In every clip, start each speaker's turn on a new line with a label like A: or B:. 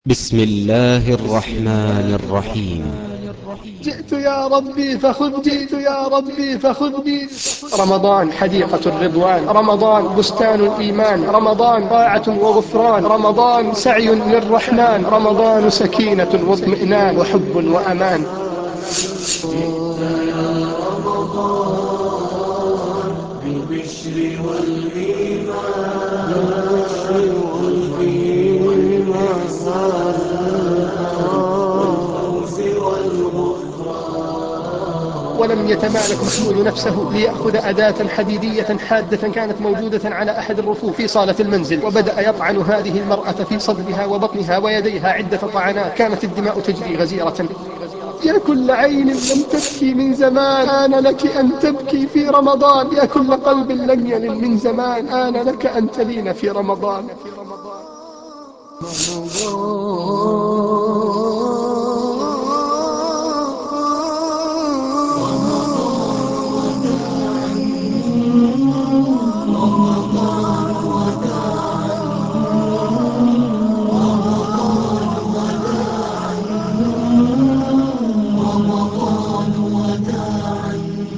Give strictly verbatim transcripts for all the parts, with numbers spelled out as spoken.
A: بسم الله الرحمن الرحيم.
B: جئت يا ربي فخذ جئت يا ربي فخذ بي. رمضان حديقة الرضوان، رمضان بستان الإيمان، رمضان طاعة وغفران، رمضان سعي للرحمن، رمضان سكينة واطمئنان وحب وأمان.
C: جئت يا رمضان بالبشر والإيمان والفوز والغفران.
B: ولم يتمالك محمود نفسه ليأخذ أداة حديدية حادة كانت موجودة على أحد الرفوف في صالة المنزل، وبدأ يطعن هذه المرأة في صدرها وبطنها ويديها عدة طعنات، كانت الدماء تجري غزيرة. يا كل عين لم تبكي من زمان آن لك أن تبكي في رمضان، يا كل قلب لم يلن من زمان آن لك أن تلين في رمضان.
C: رمضان وداعا رمضان وداعا رمضان وداعا رمضان وداعا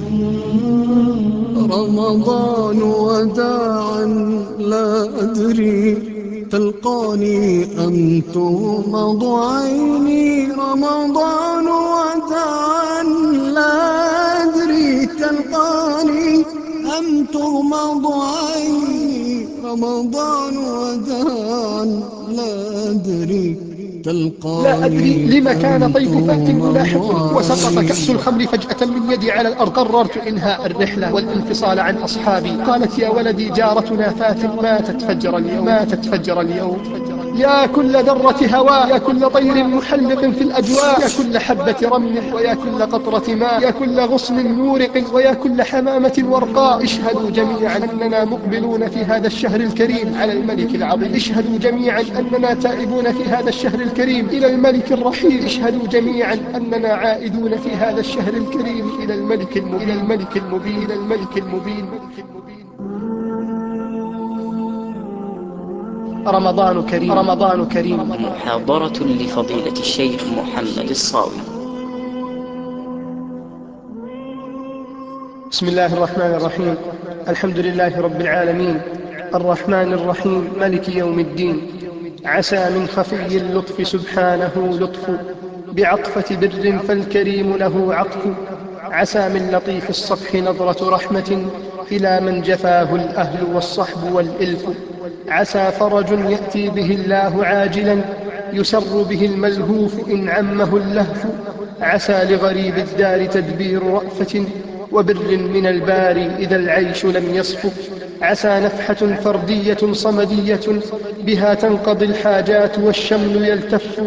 C: رمضان وداعا. لا أدري تلقاني أم تغمض عيني. رمضان وداعا لا أدري تلقاني أم تغمض عيني. رمضان وداعا لا أدري
B: لا أدري
C: تلقاني
B: لما كان
C: أم
B: طيف فأت
C: تغمض
B: ملاحق وسقط كأس
C: عيني.
B: الخمر فجأة من يدي على الأرض. قررت إنهاء الرحلة والانفصال عن أصحابي. قالت يا ولدي جارتنا فات ماتت فجر اليوم ماتت فجر اليوم. يا كل ذرة هواء، يا كل طير محلق في الأجواء، يا كل حبة رمل ويا كل قطرة ماء، يا كل غصن مورق ويا كل حمامة ورقاء، اشهدوا جميعا أننا مقبلون في هذا الشهر الكريم على الملك العظيم. اشهدوا جميعا أننا تائبون في هذا الشهر الكريم إلى الملك الرحيم. اشهدوا جميعا أننا عائدون في هذا الشهر الكريم إلى الملك المبين إلى الملك المبين إلى الملك المبين. رمضان كريم، رمضان كريم.
D: محاضرة لفضيلة الشيخ محمد الصاوي.
B: بسم الله الرحمن الرحيم. الحمد لله رب العالمين، الرحمن الرحيم، ملك يوم الدين. عسى من خفي اللطف سبحانه لطف، بعطفة بر فالكريم له عطف. عسى من لطيف الصفح نظرة رحمة إلى من جفاه الأهل والصحب والإلف. عسى فرج يأتي به الله عاجلا، يسر به الملهوف إن عمه اللهف. عسى لغريب الدار تدبير رأفة وبر من الباري إذا العيش لم يصف. عسى نفحة فردية صمدية بها تنقضي الحاجات والشمل يلتف.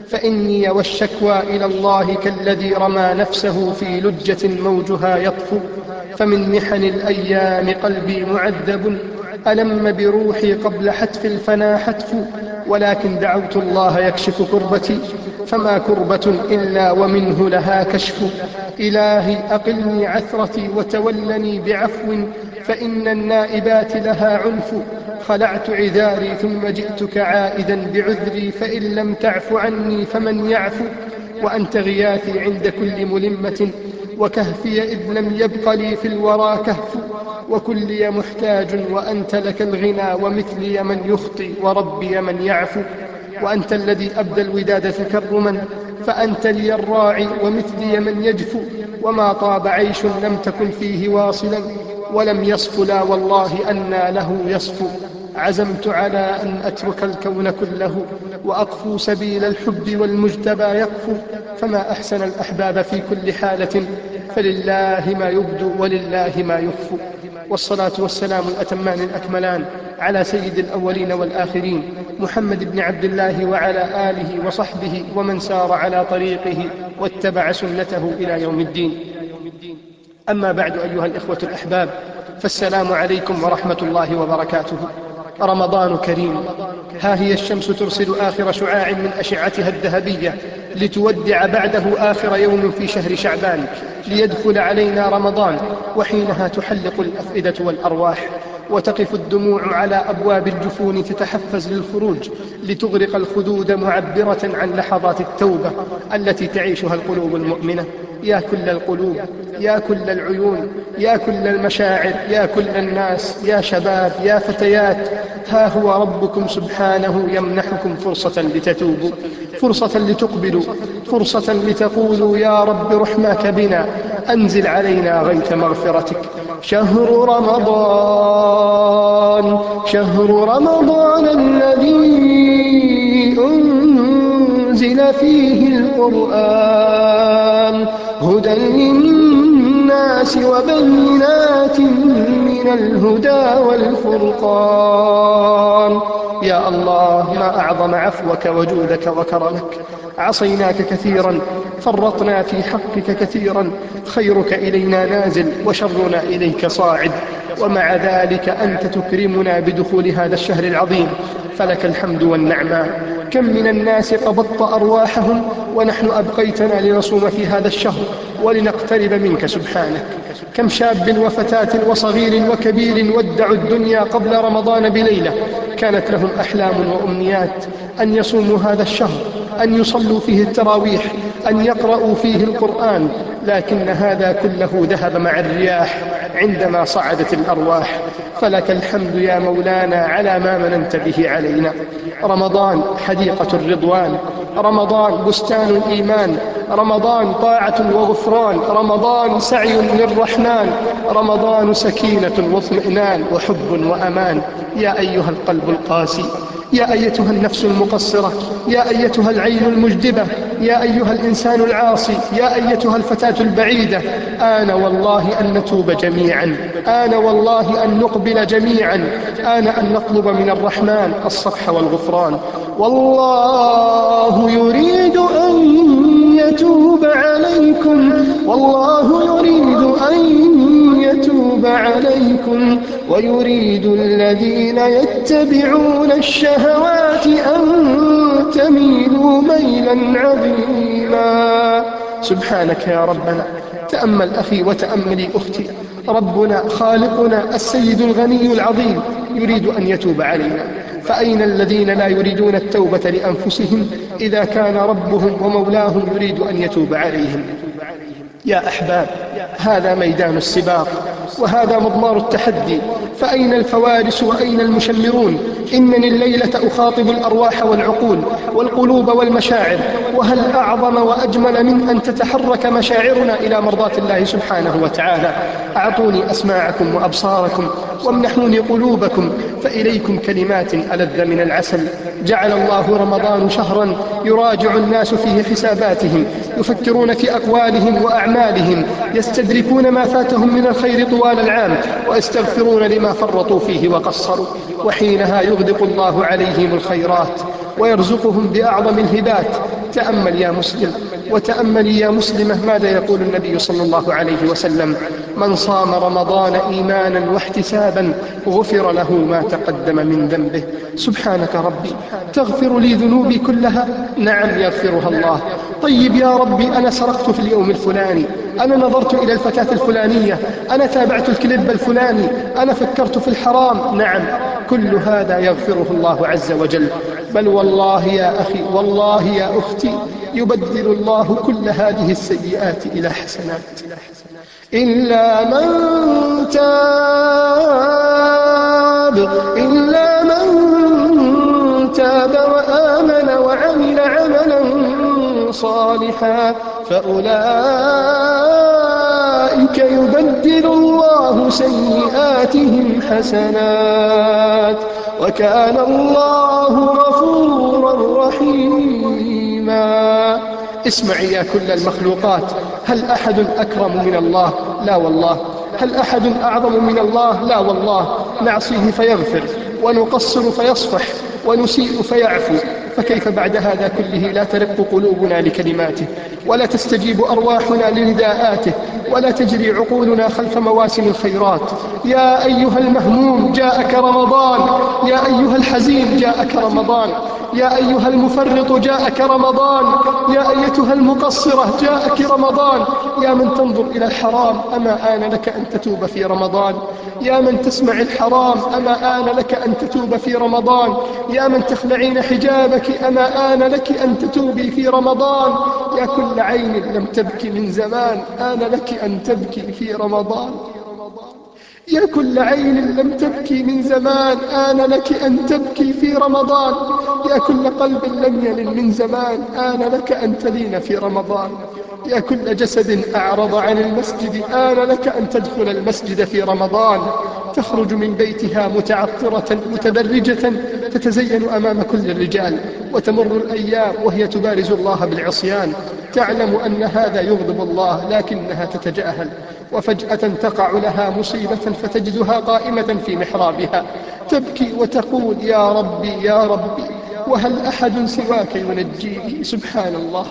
B: فإني والشكوى إلى الله كالذي رمى نفسه في لجة موجها يطفو. فمن محن الأيام قلبي معذب، ألم بروحي قبل حتف الفنا حتف. ولكن دعوت الله يكشف كربتي، فما كربة إلا ومنه لها كشف. إلهي أقلني عثرتي وتولني بعفو، فإن النائبات لها عنف. خلعت عذاري ثم جئتك عائدا بعذري، فإن لم تعف عني فمن يعفو. وأنت غياثي عند كل ملمة، وكهفي إذ لم يبق لي في الورى كهف. وكلي محتاج وأنت لك الغنى، ومثلي من يخطي وربي من يعفو. وأنت الذي أبدى الوداد تكرما، فأنت لي الراعي ومثلي من يجفو. وما طاب عيش لم تكن فيه واصلا، ولم يصف لا والله أنى له يصفو. عزمت على أن أترك الكون كله وأقفو سبيل الحب والمجتبى يقفو. فما أحسن الأحباب في كل حالة، فلله ما يبدو ولله ما يخفو. والصلاة والسلام الأتمان الأكملان على سيد الأولين والآخرين، محمد بن عبد الله وعلى آله وصحبه ومن سار على طريقه واتبع سنته إلى يوم الدين. أما بعد أيها الإخوة الأحباب، فالسلام عليكم ورحمة الله وبركاته. رمضان كريم. ها هي الشمس ترسل آخر شعاع من أشعتها الذهبية لتودع بعده آخر يوم في شهر شعبان، ليدخل علينا رمضان، وحينها تحلق الأفئدة والأرواح. وتقف الدموع على أبواب الجفون تتحفز للخروج لتغرق الخدود معبرة عن لحظات التوبة التي تعيشها القلوب المؤمنة. يا كل القلوب، يا كل العيون، يا كل المشاعر، يا كل الناس، يا شباب، يا فتيات، ها هو ربكم سبحانه يمنحكم فرصة لتتوبوا، فرصة لتقبلوا، فرصة لتقولوا يا رب رحمك بنا، أنزل علينا غيث مغفرتك. شهر رمضان، شهر رمضان الذي أنزل فيه القرآن هدى للناس وبينات من الهدى والفرقان. يا الله، ما أعظم عفوك وجودك وكرمك. عصيناك كثيرا، فرطنا في حقك كثيرا، خيرك إلينا نازل وشرنا إليك صاعد، ومع ذلك أنت تكرمنا بدخول هذا الشهر العظيم، فلك الحمد والنعماء. كم من الناس قبضت أرواحهم ونحن أبقيتنا لنصوم في هذا الشهر ولنقترب منك سبحانك. كم شاب وفتاة وصغير وكبير ودعوا الدنيا قبل رمضان بليلة، كانت لهم أحلام وأمنيات أن يصوموا هذا الشهر، أن يصلوا فيه التراويح، أن يقرأوا فيه القرآن، لكن هذا كله ذهب مع الرياح عندما صعدت الأرواح. فلك الحمد يا مولانا على ما مننت به علينا. رمضان حديقة الرضوان، رمضان بستان الإيمان، رمضان طاعة وغفران، رمضان سعي للرحمن، رمضان سكينة واطمئنان وحب وأمان. يا أيها القلب القاسي، يا أيتها النفس المقصرة، يا أيتها العين المجدبة، يا أيها الإنسان العاصي، يا أيتها الفتاة البعيدة، آن والله أن نتوب جميعا، آن والله أن نقبل جميعا، آن أن نطلب من الرحمن الصفح والغفران. والله يريد أن يتوب عليكم، والله يريد أن يتوب عليكم، ويريد الذين يتبعون الشهوات أن تميلوا ميلا عظيما. سبحانك يا ربنا. تأمل أخي وتأملي أختي، ربنا خالقنا السيد الغني العظيم يريد أن يتوب علينا، فأين الذين لا يريدون التوبة لأنفسهم إذا كان ربهم ومولاهم يريد أن يتوب عليهم؟ يا أحباب، هذا ميدان السباق وهذا مضمار التحدي، فأين الفوارس وأين المشمرون؟ إنني الليلة أخاطب الأرواح والعقول والقلوب والمشاعر، وهل أعظم وأجمل من أن تتحرك مشاعرنا إلى مرضاة الله سبحانه وتعالى؟ أعطوني أسماعكم وأبصاركم وامنحوني قلوبكم، فإليكم كلمات ألذ من العسل. جعل الله رمضان شهرا يراجع الناس فيه حساباتهم، يفكرون في أقوالهم وأعمالهم، يستدركون ما فاتهم من الخير طوال العام، ويستغفرون لما فرطوا فيه وقصروا، وحينها يغدق الله عليهم الخيرات ويرزقهم بأعظم الهبات. تأمل يا مسلم وتأملي يا مسلمة ماذا يقول النبي صلى الله عليه وسلم: من صام رمضان إيمانا واحتسابا غفر له ما تقدم من ذنبه. سبحانك ربي، تغفر لي ذنوبي كلها؟ نعم يغفرها الله. طيب يا ربي، أنا سرقت في اليوم الفلاني، أنا نظرت إلى الفتاة الفلانية، أنا تابعت الكليب الفلاني، أنا فكرت في الحرام. نعم، كل هذا يغفره الله عز وجل. بل والله يا أخي، والله يا أختي، يبدل الله كل هذه السيئات إلى حسنات. إلا من تاب، إلا من تاب وآمن وعمل عملا صالحا فأولئك يبدل الله سيئاتهم حسنات وكان الله غفورا رحيما. اسمعي يا كل المخلوقات، هل أحد أكرم من الله؟ لا والله. هل أحد أعظم من الله؟ لا والله. نعصيه فيغفر، ونقصر فيصفح، ونسيء فيعفو، فكيف بعد هذا كله لا ترق قلوبنا لكلماته، ولا تستجيب أرواحنا لنداءاته، ولا تجري عقولنا خلف مواسم الخيرات؟ يا أيها المهموم جاءك رمضان، يا أيها الحزين جاءك رمضان، يا أيها المفرط جاءك رمضان، يا أيتها المقصرة جاءك رمضان، يا من تنظر إلى الحرام أما آن لك أن تتوب في رمضان، يا من تسمع الحرام أما آن لك أن تتوب في رمضان، يا من تخلعين حجابك أما آن لك أن تتوبي في رمضان، يا كل عين لم تبكي من زمان آن لك أن تبكي في رمضان، يا كل عين لم تبكي من زمان آن لك أن تبكي في رمضان، يا كل قلب لم يلن من زمان آن لك أن تلين في رمضان، يا كل جسد أعرض عن المسجد آن لك أن تدخل المسجد في رمضان، تخرج من بيتها متعطرة متبرجة تتزين أمام كل الرجال، وتمر الأيام وهي تبارز الله بالعصيان، تعلم أن هذا يغضب الله لكنها تتجاهل، وفجأة تقع لها مصيبة فتجدها قائمة في محرابها تبكي وتقول يا ربي يا ربي وهل أحد سواك ينجيني. سبحان الله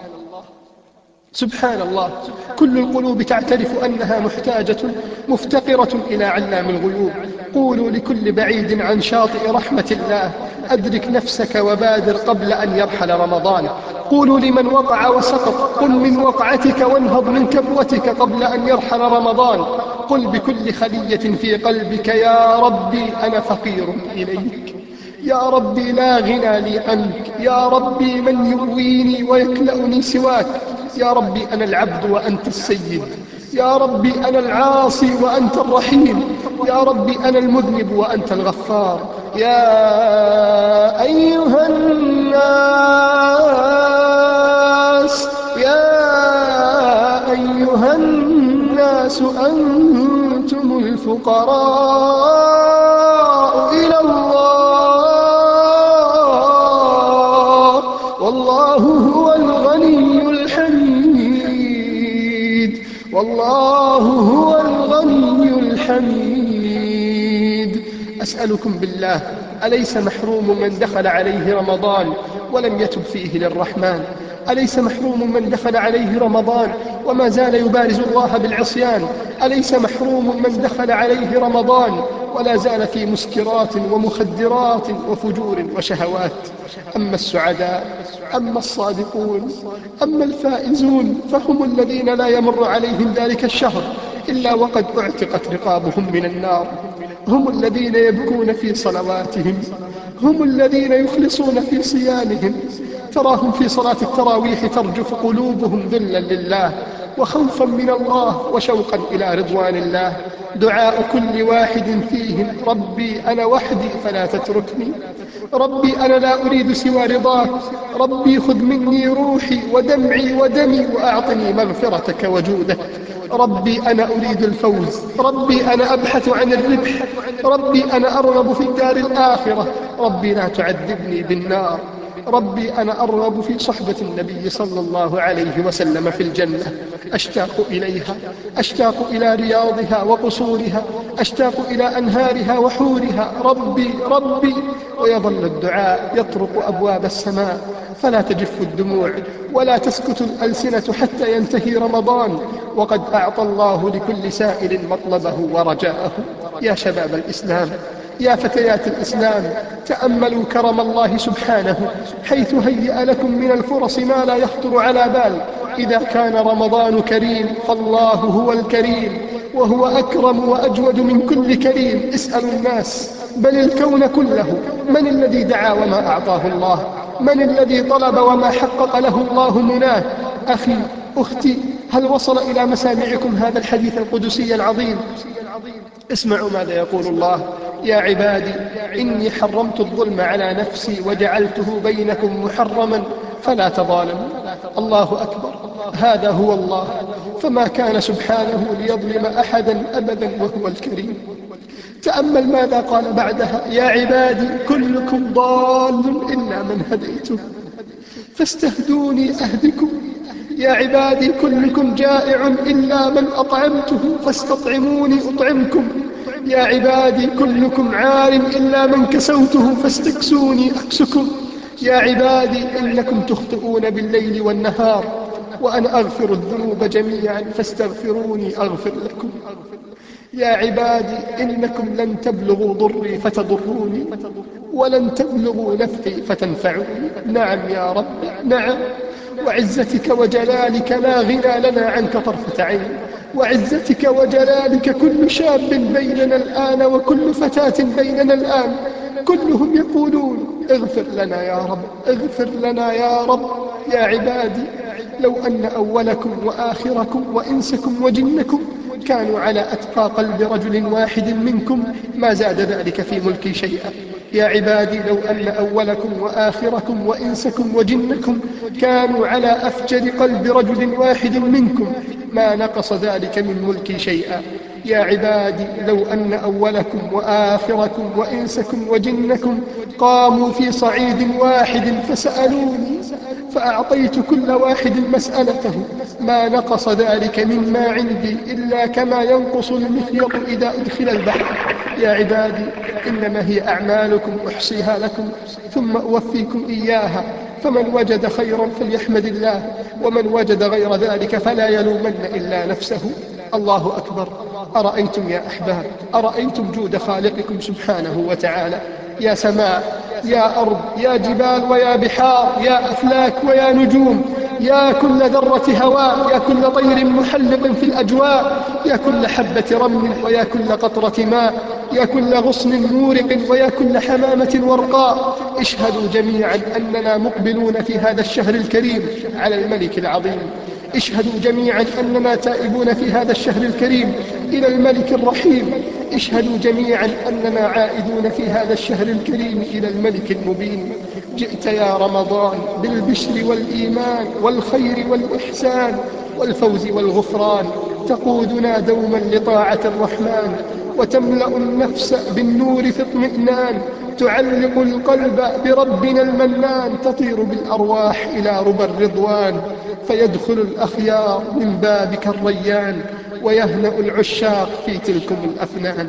B: سبحان الله، كل القلوب تعترف أنها محتاجة مفتقرة إلى علام الغيوب. قولوا لكل بعيد عن شاطئ رحمة الله أدرك نفسك وبادر قبل أن يرحل رمضان. قولوا لمن وقع وسقط قل من وقعتك وانهض من كبوتك قبل أن يرحل رمضان. قل بكل خلية في قلبك يا ربي أنا فقير إليك، يا ربي لا غنى لي عنك، يا ربي من يؤويني ويكلأني سواك، يا ربي أنا العبد وأنت السيد، يا ربي أنا العاصي وأنت الرحيم، يا ربي أنا المذنب وأنت الغفار. يا أيها الناس يا أيها الناس أنتم الفقراء إلى الله والله هو الغني الحميد والله هو الغني الحميد. أسألكم بالله أليس محروم من دخل عليه رمضان ولم يتب فيه للرحمن؟ أليس محروم من دخل عليه رمضان وما زال يبارز الله بالعصيان؟ أليس محروم من دخل عليه رمضان ولا زال في مسكرات ومخدرات وفجور وشهوات؟ أما السعداء أما الصادقون أما الفائزون فهم الذين لا يمر عليهم ذلك الشهر إلا وقد اعتقت رقابهم من النار، هم الذين يبكون في صلواتهم، هم الذين يخلصون في صيامهم، تراهم في صلاة التراويح ترجف قلوبهم ذلا لله وخوفا من الله وشوقا إلى رضوان الله. دعاء كل واحد فيهم ربي أنا وحدي فلا تتركني، ربي أنا لا أريد سوى رضاك، ربي خذ مني روحي ودمعي ودمي وأعطني مغفرتك وجودك، ربي أنا أريد الفوز، ربي أنا أبحث عن الربح، ربي أنا أرغب في الدار الآخرة، ربي لا تعذبني بالنار، ربي أنا أرغب في صحبة النبي صلى الله عليه وسلم في الجنة، أشتاق إليها، أشتاق إلى رياضها وقصورها، أشتاق إلى أنهارها وحورها. ربي ربي ويظل الدعاء يطرق أبواب السماء فلا تجف الدموع ولا تسكت الألسنة حتى ينتهي رمضان وقد أعطى الله لكل سائل مطلبه ورجاءه. يا شباب الإسلام يا فتيات الإسلام تأملوا كرم الله سبحانه حيث هيأ لكم من الفرص ما لا يخطر على بال. إذا كان رمضان كريم فالله هو الكريم وهو أكرم وأجود من كل كريم. اسألوا الناس بل الكون كله من الذي دعا وما أعطاه الله؟ من الذي طلب وما حقق له الله مناه؟ أخي أختي هل وصل إلى مسامعكم هذا الحديث القدسي العظيم؟ اسمعوا ماذا يقول الله: يا عبادي إني حرمت الظلم على نفسي وجعلته بينكم محرما فلا تظالموا. الله أكبر، هذا هو الله، فما كان سبحانه ليظلم أحدا أبدا وهو الكريم. تأمل ماذا قال بعدها: يا عبادي كلكم ضال إلا من هديته فاستهدوني أهدكم، يا عبادي كلكم جائع إلا من أطعمته فاستطعموني أطعمكم، يا عبادي كلكم عار إلا من كسوته فاستكسوني أكسكم، يا عبادي إنكم تخطئون بالليل والنهار وأنا أغفر الذنوب جميعا فاستغفروني أغفر لكم. يا عبادي إنكم لن تبلغوا ضري فتضروني، ولن تبلغوا نفعي فتنفعوني. نعم يا رب، نعم، وعزتك وجلالك لا غنى لنا عنك طرفة عين. وعزتك وجلالك كل شاب بيننا الآن وكل فتاة بيننا الآن كلهم يقولون اغفر لنا يا رب، اغفر لنا يا رب. يا عبادي لو أن أولكم وآخركم وإنسكم وجنكم كانوا على أتقى قلب رجل واحد منكم ما زاد ذلك في ملكي شيئا. يا عبادي لو أن أولكم وآخركم وإنسكم وجنكم كانوا على أفجر قلب رجل واحد منكم ما نقص ذلك من ملكي شيئا. يا عبادي لو أن أولكم وآخركم وإنسكم وجنكم قاموا في صعيد واحد فسألوني فأعطيت كل واحد مسألته ما نقص ذلك مما عندي إلا كما ينقص المخيط إذا أدخل البحر. يا عبادي إنما هي أعمالكم أحصيها لكم ثم أوفيكم إياها، فمن وجد خيرا فليحمد الله، ومن وجد غير ذلك فلا يلومن إلا نفسه. الله أكبر. أرأيتم يا أحباب، أرأيتم جود خالقكم سبحانه وتعالى؟ يا سماء، يا أرض، يا جبال ويا بحار، يا أفلاك ويا نجوم، يا كل ذرة هواء، يا كل طير محلق في الأجواء، يا كل حبة رمل ويا كل قطرة ماء، يا كل غصن مورق ويا كل حمامة ورقاء، اشهدوا جميعا أننا مقبلون في هذا الشهر الكريم على الملك العظيم. اشهدوا جميعا أننا تائبون في هذا الشهر الكريم إلى الملك الرحيم. اشهدوا جميعا أننا عائدون في هذا الشهر الكريم إلى الملك المبين. جئت يا رمضان بالبشر والإيمان والخير والإحسان والفوز والغفران، تقودنا دوما لطاعة الرحمن، وتملأ النفس بالنور في اطمئنان، تعلق القلب بربنا المنان، تطير بالأرواح إلى ربى الرضوان، فيدخل الأخيار من بابك الريان، ويهنأ العشاق في تلكم الأفنان.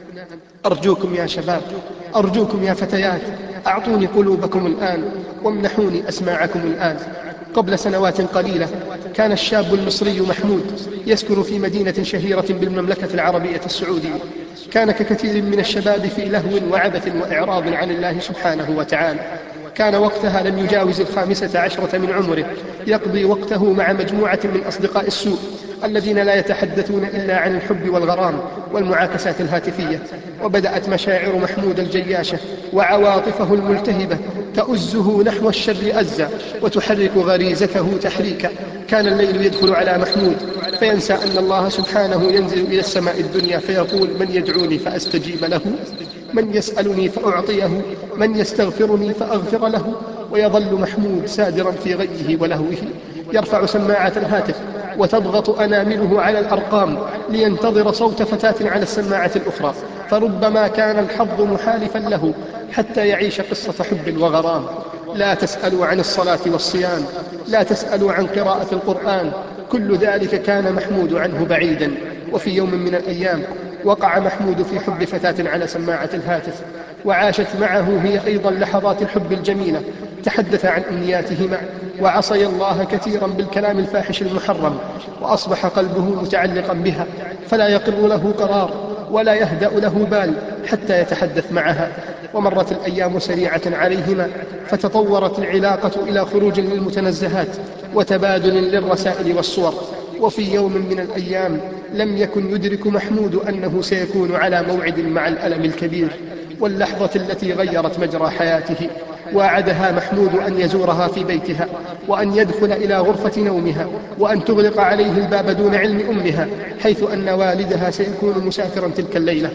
B: أرجوكم يا شباب، أرجوكم يا فتيات، أعطوني قلوبكم الآن وامنحوني أسماعكم الآن. قبل سنوات قليلة كان الشاب المصري محمود يسكن في مدينة شهيرة بالمملكة العربية السعودية. كان ككثير من الشباب في لهو وعبث وإعراض عن الله سبحانه وتعالى. كان وقتها لم يجاوز الخامسة عشرة من عمره، يقضي وقته مع مجموعة من أصدقاء السوء الذين لا يتحدثون إلا عن الحب والغرام والمعاكسات الهاتفية. وبدأت مشاعر محمود الجياشة وعواطفه الملتهبة تؤزه نحو الشر أزا وتحرك غريزته تحريكا. كان الليل يدخل على محمود فينسى أن الله سبحانه ينزل إلى السماء الدنيا فيقول: من يدعوني فأستجيب له، من يسألني فأعطيه، من يستغفرني فأغفر له. ويظل محمود سادرا في غيه ولهوه، يرفع سماعة الهاتف وتضغط أنامله على الأرقام لينتظر صوت فتاة على السماعة الأخرى، فربما كان الحظ محالفا له حتى يعيش قصة حب وغرام. لا تسألوا عن الصلاة والصيام، لا تسألوا عن قراءة القرآن، كل ذلك كان محمود عنه بعيدا. وفي يوم من الأيام وقع محمود في حب فتاة على سماعة الهاتف، وعاشت معه هي أيضا لحظات الحب الجميلة. تحدث عن أمنياتهما وعصي الله كثيرا بالكلام الفاحش المحرم، وأصبح قلبه متعلقا بها فلا يقر له قرار ولا يهدأ له بال حتى يتحدث معها. ومرت الأيام سريعة عليهما، فتطورت العلاقة إلى خروج للمتنزهات وتبادل للرسائل والصور. وفي يوم من الأيام لم يكن يدرك محمود أنه سيكون على موعد مع الألم الكبير واللحظة التي غيرت مجرى حياته. وعدها محمود أن يزورها في بيتها، وأن يدخل إلى غرفة نومها، وأن تغلق عليه الباب دون علم أمها، حيث أن والدها سيكون مسافرا تلك الليلة.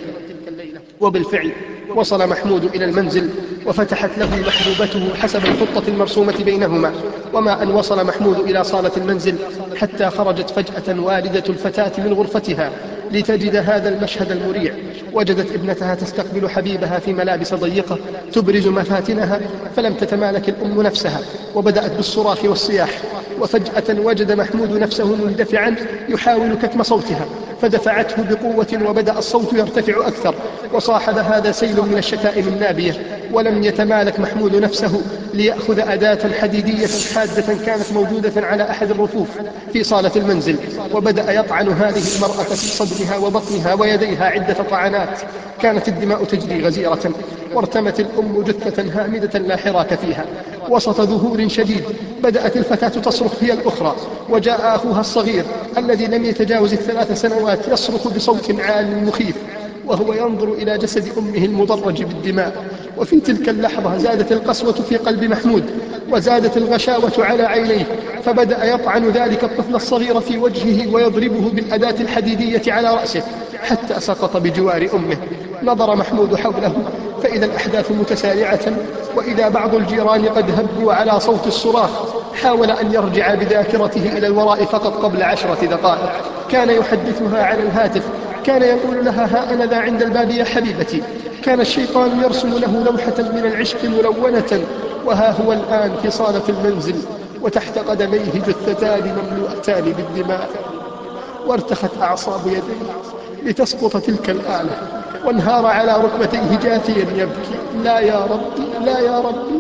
B: وبالفعل وصل محمود إلى المنزل وفتحت له محبوبته حسب الخطة المرسومة بينهما. وما أن وصل محمود إلى صالة المنزل حتى خرجت فجأة والدة الفتاة من غرفتها لتجد هذا المشهد المريع. وجدت ابنتها تستقبل حبيبها في ملابس ضيقة تبرز مفاتنها، فلم تتمالك الأم نفسها وبدأت بالصراخ والصياح. وفجأة وجد محمود نفسه مندفعا يحاول كتم صوتها، فدفعته بقوة وبدأ الصوت يرتفع أكثر، وصاحب هذا سيل من الشتائم النابية. ولم يتمالك محمود نفسه ليأخذ أداة حديدية حادة كانت موجودة على أحد الرفوف في صالة المنزل، وبدأ يطعن هذه المرأة في صدرها وبطنها ويديها عدة طعنات، كانت الدماء تجري غزيرة، وارتمت الأم جثة هامدة لا حراك فيها. وسط ذهول شديد بدأت الفتاة تصرخ هي الأخرى، وجاء أخوها الصغير الذي لم يتجاوز الثلاث سنوات يصرخ بصوت عال مخيف وهو ينظر إلى جسد أمه المضرج بالدماء. وفي تلك اللحظة زادت القسوة في قلب محمود، وزادت الغشاوة على عينيه، فبدأ يطعن ذلك الطفل الصغير في وجهه ويضربه بالأداة الحديدية على رأسه حتى سقط بجوار أمه. نظر محمود حوله فإذا الأحداث متسارعة، وإذا بعض الجيران قد هبوا على صوت الصراخ. حاول أن يرجع بذاكرته إلى الوراء فقط قبل عشرة دقائق. كان يحدثها على الهاتف، كان يقول لها: ها أنا ذا عند الباب يا حبيبتي. كان الشيطان يرسم له لوحة من العشق ملونة، وها هو الآن في صالة المنزل وتحت قدميه جثتان مملوءتان بالدماء. وارتخت أعصاب يديه لتسقط تلك الآلة، وانهار على ركبتيه جاثيا يبكي: لا يا ربي، لا يا ربي.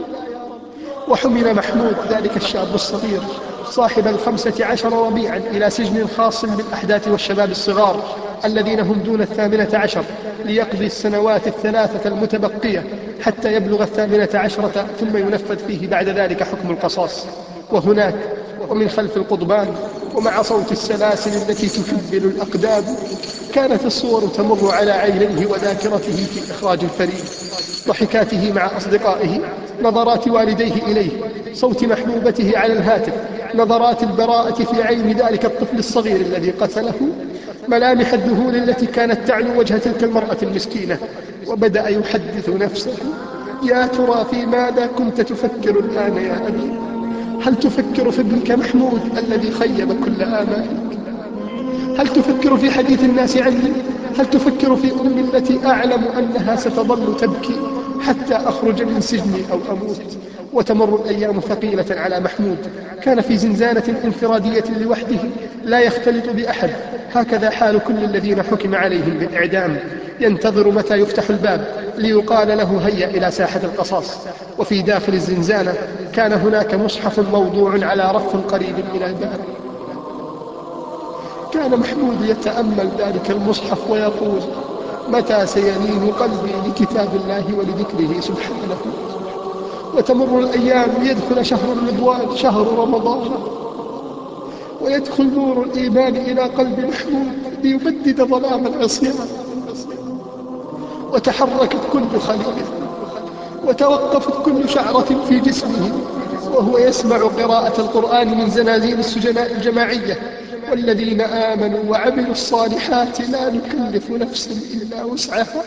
B: وحمل محمود ذلك الشاب الصغير صاحب الخمسة عشر ربيعا إلى سجن خاص بالأحداث والشباب الصغار الذين هم دون الثامنة عشر، ليقضي السنوات الثلاثة المتبقية حتى يبلغ الثامنة عشرة، ثم ينفذ فيه بعد ذلك حكم القصاص. وهناك ومن خلف القضبان ومع صوت السلاسل التي تكبل الأقدام كانت الصور تمر على عينيه وذاكرته في إخراج الفريد، ضحكاته مع أصدقائه، نظرات والديه إليه، صوت محبوبته على الهاتف، نظرات البراءة في عين ذلك الطفل الصغير الذي قتله، ملامح الذهول التي كانت تعلو وجه تلك المرأة المسكينة. وبدأ يحدث نفسه: يا ترى في ماذا كنت تفكر الآن يا أبي؟ هل تفكر في ابنك محمود الذي خيب كل آمالك؟ هل تفكر في حديث الناس عني؟ هل تفكر في أمي التي أعلم أنها ستظل تبكي حتى أخرج من سجني أو أموت؟ وتمر الأيام ثقيلة على محمود. كان في زنزانة انفرادية لوحده لا يختلط بأحد. هكذا حال كل الذين حكم عليهم بالإعدام، ينتظر متى يفتح الباب ليقال له: هيا إلى ساحة القصاص. وفي داخل الزنزانة كان هناك مصحف موضوع على رف قريب من الباب. كان محمود يتأمل ذلك المصحف ويقول: متى سيلين قلبي لكتاب الله ولذكره سبحانه؟ وتمر الأيام ليدخل شهر الرضوان، شهر رمضان، ويدخل نور الإيمان إلى قلب محمود ليبدد ظلام العصيان. وتحركت كل خلية، وتوقفت كل شعرة في جسمه وهو يسمع قراءة القرآن من زنازين السجناء الجماعية: والذين آمنوا وعملوا الصالحات لا نكلف نفسا إلا وسعها.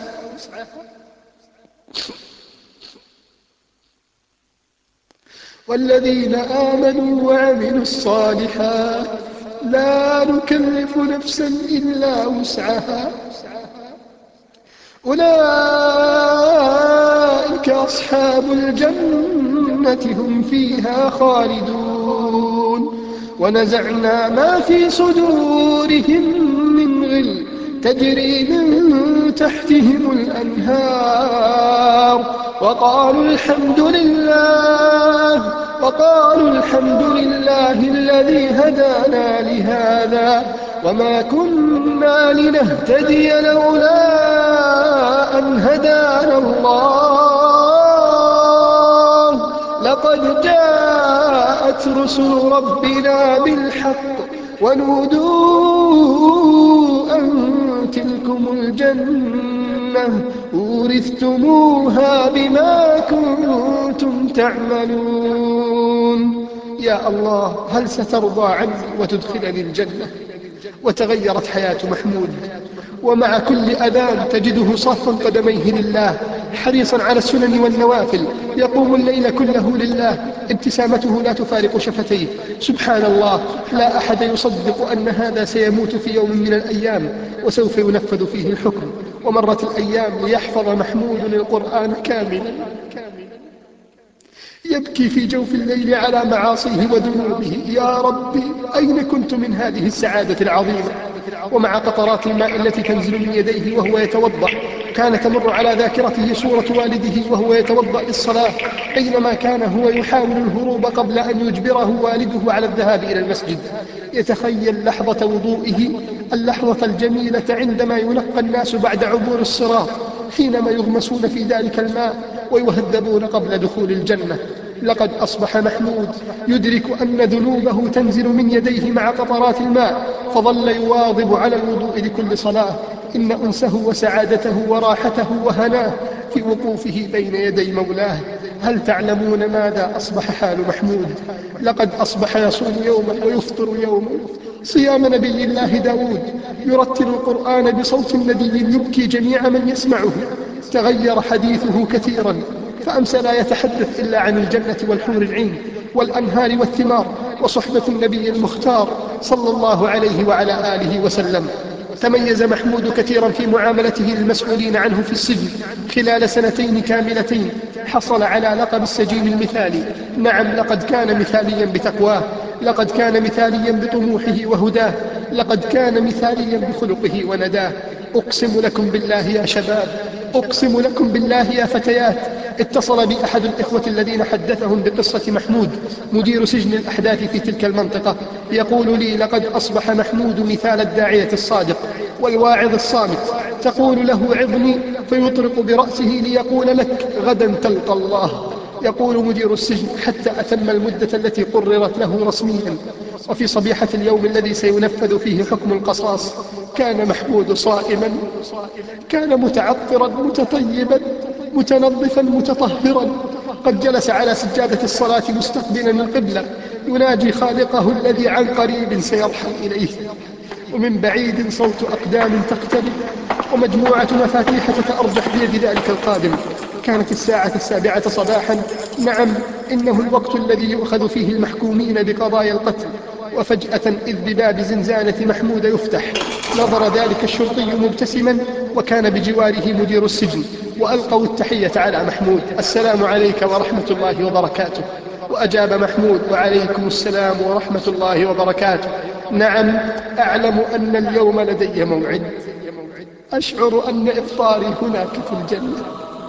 B: والذين آمنوا وعملوا الصالحات لا نكلف نفسا إلا وسعها أولئك أصحاب الجنة هم فيها خالدون. ونزعنا ما في صدورهم من غل تجري من تحتهم الأنهار وقالوا الحمد لله وقالوا الحمد لله الذي هدانا لهذا وما كنا لنهتدي لولا أن هدانا الله لقد جاءت رسل ربنا بالحق ونودوا أن تلكم الجنة أورثتموها بما كنتم تعملون. يا الله، هل سترضى عني وتدخلني الجنة؟ وتغيرت حياة محمود، ومع كل أذان تجده صافا قدميه لله، حريصا على السنن والنوافل، يقوم الليل كله لله، ابتسامته لا تفارق شفتيه. سبحان الله، لا أحد يصدق أن هذا سيموت في يوم من الأيام وسوف ينفذ فيه الحكم. ومرت الأيام ليحفظ محمود القرآن كاملا، يبكي في جوف الليل على معاصيه وذنوبه: يا ربي، أين كنت من هذه السعادة العظيمة؟ ومع قطرات الماء التي تنزل من يديه وهو يتوضأ كان تمر على ذاكرته صورة والده وهو يتوضأ للصلاة بينما كان هو يحاول الهروب قبل أن يجبره والده على الذهاب إلى المسجد. يتخيل لحظة وضوئه، اللحظة الجميلة عندما ينقى الناس بعد عبور الصراط، حينما يغمسون في ذلك الماء ويهذبون قبل دخول الجنة. لقد أصبح محمود يدرك أن ذنوبه تنزل من يديه مع قطرات الماء، فظل يواظب على الوضوء لكل صلاة. إن أنسه وسعادته وراحته وهناه في وقوفه بين يدي مولاه. هل تعلمون ماذا أصبح حال محمود؟ لقد أصبح يصوم يوما ويفطر يوما صيام نبي الله داود، يرتل القرآن بصوت ندي يبكي جميع من يسمعه. تغير حديثه كثيرا، فأمسى لا يتحدث إلا عن الجنة والحور العين والأنهار والثمار وصحبة النبي المختار صلى الله عليه وعلى آله وسلم. تميز محمود كثيرا في معاملته للمسؤولين عنه في السجن. خلال سنتين كاملتين حصل على لقب السجين المثالي. نعم، لقد كان مثاليا بتقواه، لقد كان مثاليا بطموحه وهداه، لقد كان مثاليا بخلقه ونداه. أقسم لكم بالله يا شباب، أقسم لكم بالله يا فتيات، اتصل بي أحد الإخوة الذين حدثهم بقصة محمود، مدير سجن الأحداث في تلك المنطقة، يقول لي: لقد أصبح محمود مثال الداعية الصادق والواعظ الصامت. تقول له: عظني، فيطرق برأسه ليقول لك: غدا تلقى الله. يقول مدير السجن: حتى أتم المدة التي قررت له رسميا. وفي صبيحة اليوم الذي سينفذ فيه حكم القصاص كان محمود صائما، كان متعطرا متطيبا متنظفا متطهرا، قد جلس على سجادة الصلاة مستقبلا القبلة يناجي خالقه الذي عن قريب سيرحل إليه. ومن بعيد صوت أقدام تقترب ومجموعة مفاتيح تتأرجح بيد ذلك القادم. كانت الساعة السابعة صباحا. نعم، إنه الوقت الذي يؤخذ فيه المحكومين بقضايا القتل. وفجأة إذ بباب زنزانة محمود يفتح. نظر ذلك الشرطي مبتسما، وكان بجواره مدير السجن، وألقوا التحية على محمود: السلام عليك ورحمة الله وبركاته. وأجاب محمود: وعليكم السلام ورحمة الله وبركاته. نعم، أعلم أن اليوم لدي موعد، أشعر أن إفطاري هناك في الجنة.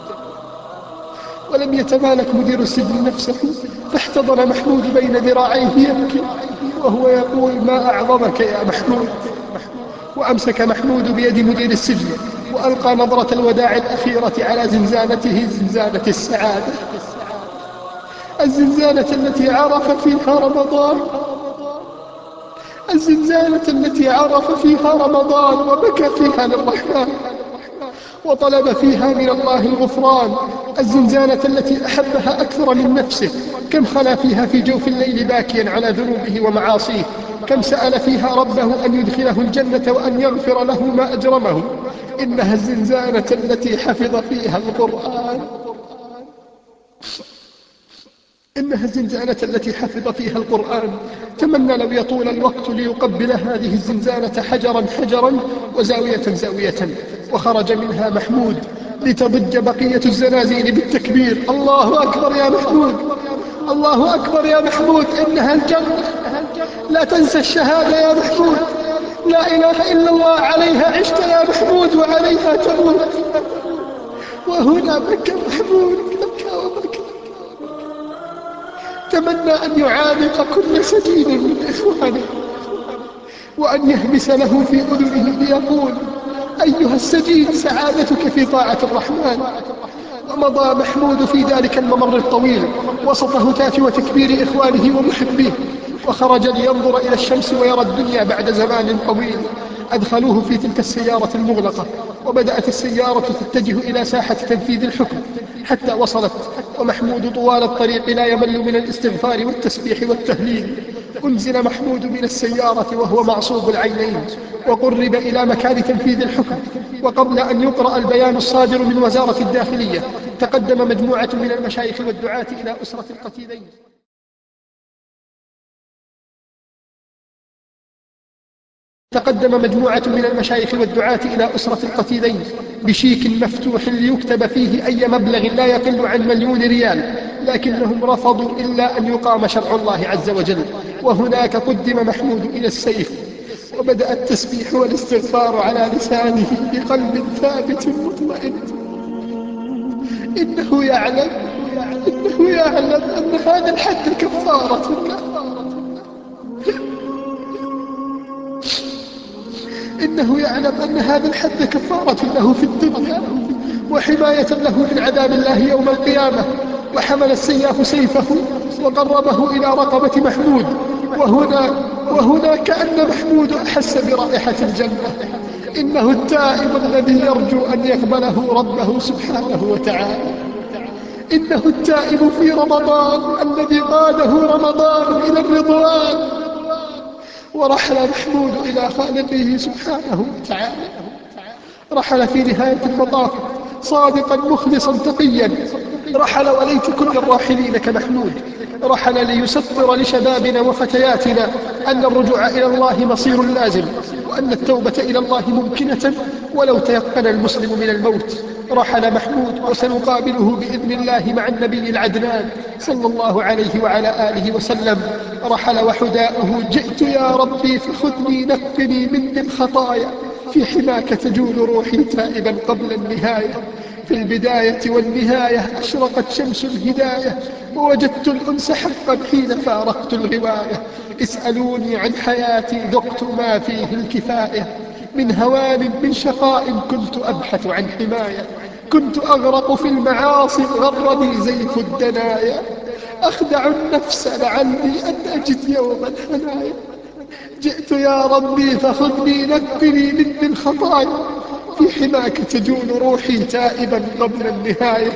B: ولم يتمالك مدير السجن نفسه، فاحتضن محمود بين ذراعيه يبكي وهو يقول: ما أعظمك يا محمود. وأمسك محمود بيد مدير السجن وألقى نظرة الوداع الأخيرة على زنزانته، زنزانة السعادة، الزنزانة التي عرف فيها رمضان، الزنزانة التي عرف فيها رمضان وبكى فيها للرحمن وطلب فيها من الله الغفران، الزنزانة التي أحبها أكثر من نفسه. كم خلا فيها في جوف الليل باكيا على ذنوبه ومعاصيه، كم سأل فيها ربه أن يدخله الجنة وأن يغفر له ما أجرمه. إنها الزنزانة التي حفظ فيها القرآن، إنها الزنزانة التي حفظ فيها القرآن. تمنى لو يطول الوقت ليقبل هذه الزنزانة حجرا حجرا وزاوية زاوية. وخرج منها محمود لتضج بقية الزنازين بالتكبير: الله أكبر يا محمود، الله أكبر يا محمود، إنها الجنة، لا تنسى الشهادة يا محمود، لا إله إلا الله، عليها عشت يا محمود وعليها تموت. وهنا بكى محمود، بكى وبكى. تمنى أن يعانق كل سجين من إخوانه وأن يهمس له في أذنه ليقول: أيها السجين، سعادتك في طاعة الرحمن. ومضى محمود في ذلك الممر الطويل وسط هتاف وتكبير إخوانه ومحبيه، وخرج لينظر إلى الشمس ويرى الدنيا بعد زمان طويل. أدخلوه في تلك السيارة المغلقة، وبدأت السيارة تتجه إلى ساحة تنفيذ الحكم حتى وصلت، ومحمود طوال الطريق لا يمل من الاستغفار والتسبيح والتهليل. أنزل محمود من السيارة وهو معصوب العينين، وقرب إلى مكان تنفيذ الحكم. وقبل أن يقرأ البيان الصادر من وزارة الداخلية، تقدم مجموعة من المشايخ والدعاة إلى أسرة القتيلين تقدم مجموعة من المشايخ والدعاة إلى أسرة القتيلين بشيك مفتوح ليكتب فيه أي مبلغ لا يقل عن مليون ريال، لكنهم رفضوا إلا أن يقام شرع الله عز وجل. وهناك قدم محمود إلى السيف، وبدأ التسبيح والاستغفار على لسانه بقلب ثابت مطمئن. إنه يعلم إنه يعلم أن هذا الحد كفارة له. إنه يعلم أن هذا الحد كفارة له في الدنيا وحماية له من عذاب الله يوم القيامة. وحمل السياف سيفه وقربه إلى رقبة محمود، وهنا, وهنا كأن محمود أحس برائحة الجنة. إنه التائب الذي يرجو أن يقبله ربه سبحانه وتعالى. إنه التائب في رمضان الذي قاده رمضان إلى الرضوان. ورحل محمود إلى خالقه سبحانه وتعالى. رحل في نهاية المطاف صادقا مخلصا تقيا. رحل وليت كل الراحلين كمحمود. رحل ليسطر لشبابنا وفتياتنا أن الرجوع إلى الله مصير لازم، وأن التوبة إلى الله ممكنة ولو تيقن المسلم من الموت. رحل محمود وسنقابله بإذن الله مع النبي العدنان صلى الله عليه وعلى آله وسلم. رحل وحداؤه جئت يا ربي فخذني نقني مني الخطايا، في حماك تجول روحي تائبا قبل النهاية. في البداية والنهاية أشرقت شمس الهداية، ووجدت الأنس حقا حين فارقت الغواية. اسألوني عن حياتي ذقت ما فيه الكفاية، من هوان من شقاء كنت أبحث عن حماية. كنت أغرق في المعاصي غرني زيف الدنايا، أخدع النفس لعلي أن أجد يوما هنايا. جئت يا ربي فخذني نقني مني الخطايا، في حماك تجول روحي تائبا قبل النهاية.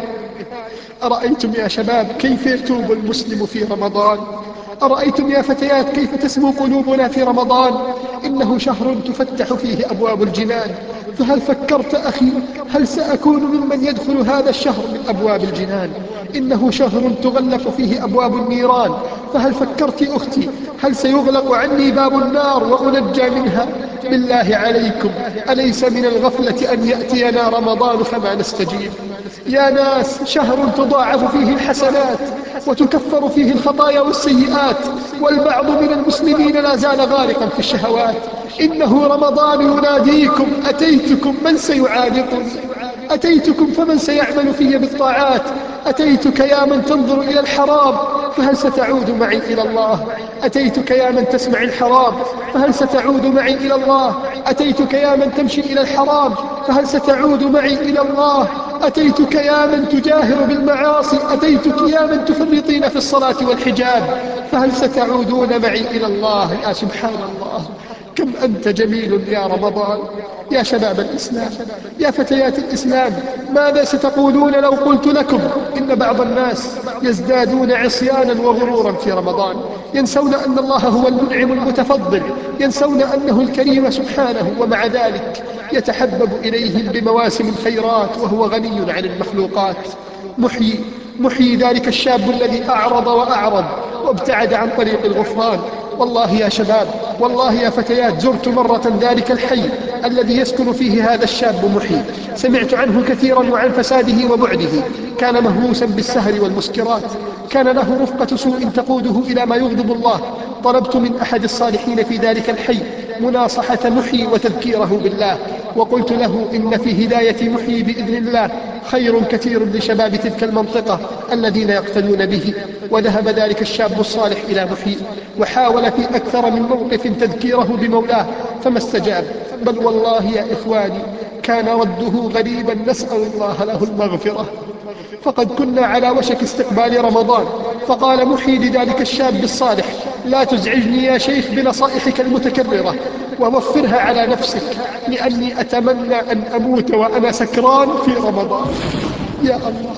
B: أرأيتم يا شباب كيف يتوب المسلم في رمضان؟ أرأيتم يا فتيات كيف تسمو قلوبنا في رمضان؟ إنه شهر تفتح فيه أبواب الجنان. فهل فكرت أخي هل سأكون ممن يدخل هذا الشهر من أبواب الجنان؟ إنه شهر تغلق فيه أبواب النيران. فهل فكرت أختي هل سيغلق عني باب النار وأنجى منها؟ بالله عليكم أليس من الغفلة أن يأتينا رمضان فما نستجيب؟ يا ناس شهر تضاعف فيه الحسنات وتكفر فيه الخطايا والسيئات، والبعض من المسلمين لا زال غارقا في الشهوات. إنه رمضان يناديكم أتيتكم من سيعانقني؟ أتيتكم فمن سيعمل في بالطاعات؟ أتيتك يا من تنظر إلى الحرام فهل ستعود معي إلى الله؟ أتيتك يا من تسمع الحرام فهل ستعود معي إلى الله؟ أتيتك يا من تمشي إلى الحرام فهل ستعود معي إلى الله؟ أتيتك يا من تجاهر بالمعاصي، أتيتك يا من تفرطين في الصلاة والحجاب، فهل ستعودون معي إلى الله؟ يا سبحان الله كم أنت جميل يا رمضان. يا شباب الإسلام يا فتيات الإسلام، ماذا ستقولون لو قلت لكم إن بعض الناس يزدادون عصيانا وغرورا في رمضان، ينسون أن الله هو المنعم المتفضل، ينسون أنه الكريم سبحانه، ومع ذلك يتحبب إليهم بمواسم الخيرات وهو غني عن المخلوقات. محيي محيي ذلك الشاب الذي أعرض وأعرض وابتعد عن طريق الغفران. والله يا شباب والله يا فتيات زرت مرة ذلك الحي الذي يسكن فيه هذا الشاب محيي. سمعت عنه كثيرا وعن فساده وبعده. كان مهووسا بالسهر والمسكرات، كان له رفقة سوء تقوده إلى ما يغضب الله. طلبت من أحد الصالحين في ذلك الحي مناصحة محيي وتذكيره بالله، وقلت له إن في هداية محيي بإذن الله خير كثير لشباب تلك المنطقة الذين يقتدون به. وذهب ذلك الشاب الصالح إلى محيي وحاول في أكثر من موقف تذكيره بمولاه فما استجاب، بل والله يا إخواني كان رده غريبا، نسأل الله له المغفرة. فقد كنا على وشك استقبال رمضان، فقال محيي لذلك الشاب الصالح لا تزعجني يا شيخ بنصائحك المتكررة ووفرها على نفسك، لأني أتمنى أن أموت وأنا سكران في رمضان. يا الله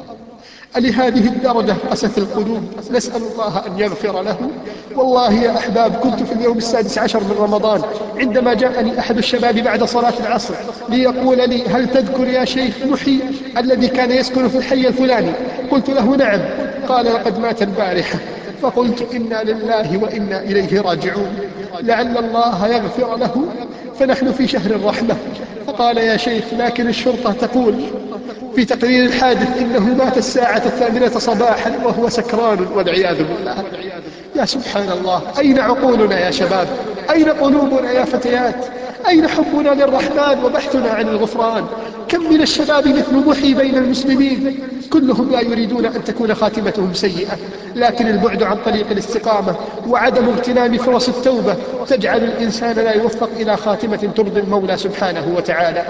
B: لهذه الدرجة قست القلوب، نسأل الله أن يغفر له. والله يا أحباب كنت في اليوم السادس عشر من رمضان عندما جاءني أحد الشباب بعد صلاة العصر ليقول لي هل تذكر يا شيخ محيي الذي كان يسكن في الحي الفلاني؟ قلت له نعم. قال لقد مات البارحة. فقلت إنا لله وإنا إليه راجعون، لعل الله يغفر له، فنحن في شهر الرحمة. فقال يا شيخ لكن الشرطة تقول في تقرير الحادث إنه مات الساعة الثامنة صباحا وهو سكران والعياذ بالله. يا سبحان الله، أين عقولنا يا شباب؟ أين قلوبنا يا فتيات؟ أين حبنا للرحمن وبحثنا عن الغفران؟ كم من الشباب مثل محي بين المسلمين، كلهم لا يريدون أن تكون خاتمتهم سيئة، لكن البعد عن طريق الاستقامة وعدم اغتنام فرص التوبة تجعل الإنسان لا يوفق إلى خاتمة ترضي المولى سبحانه وتعالى.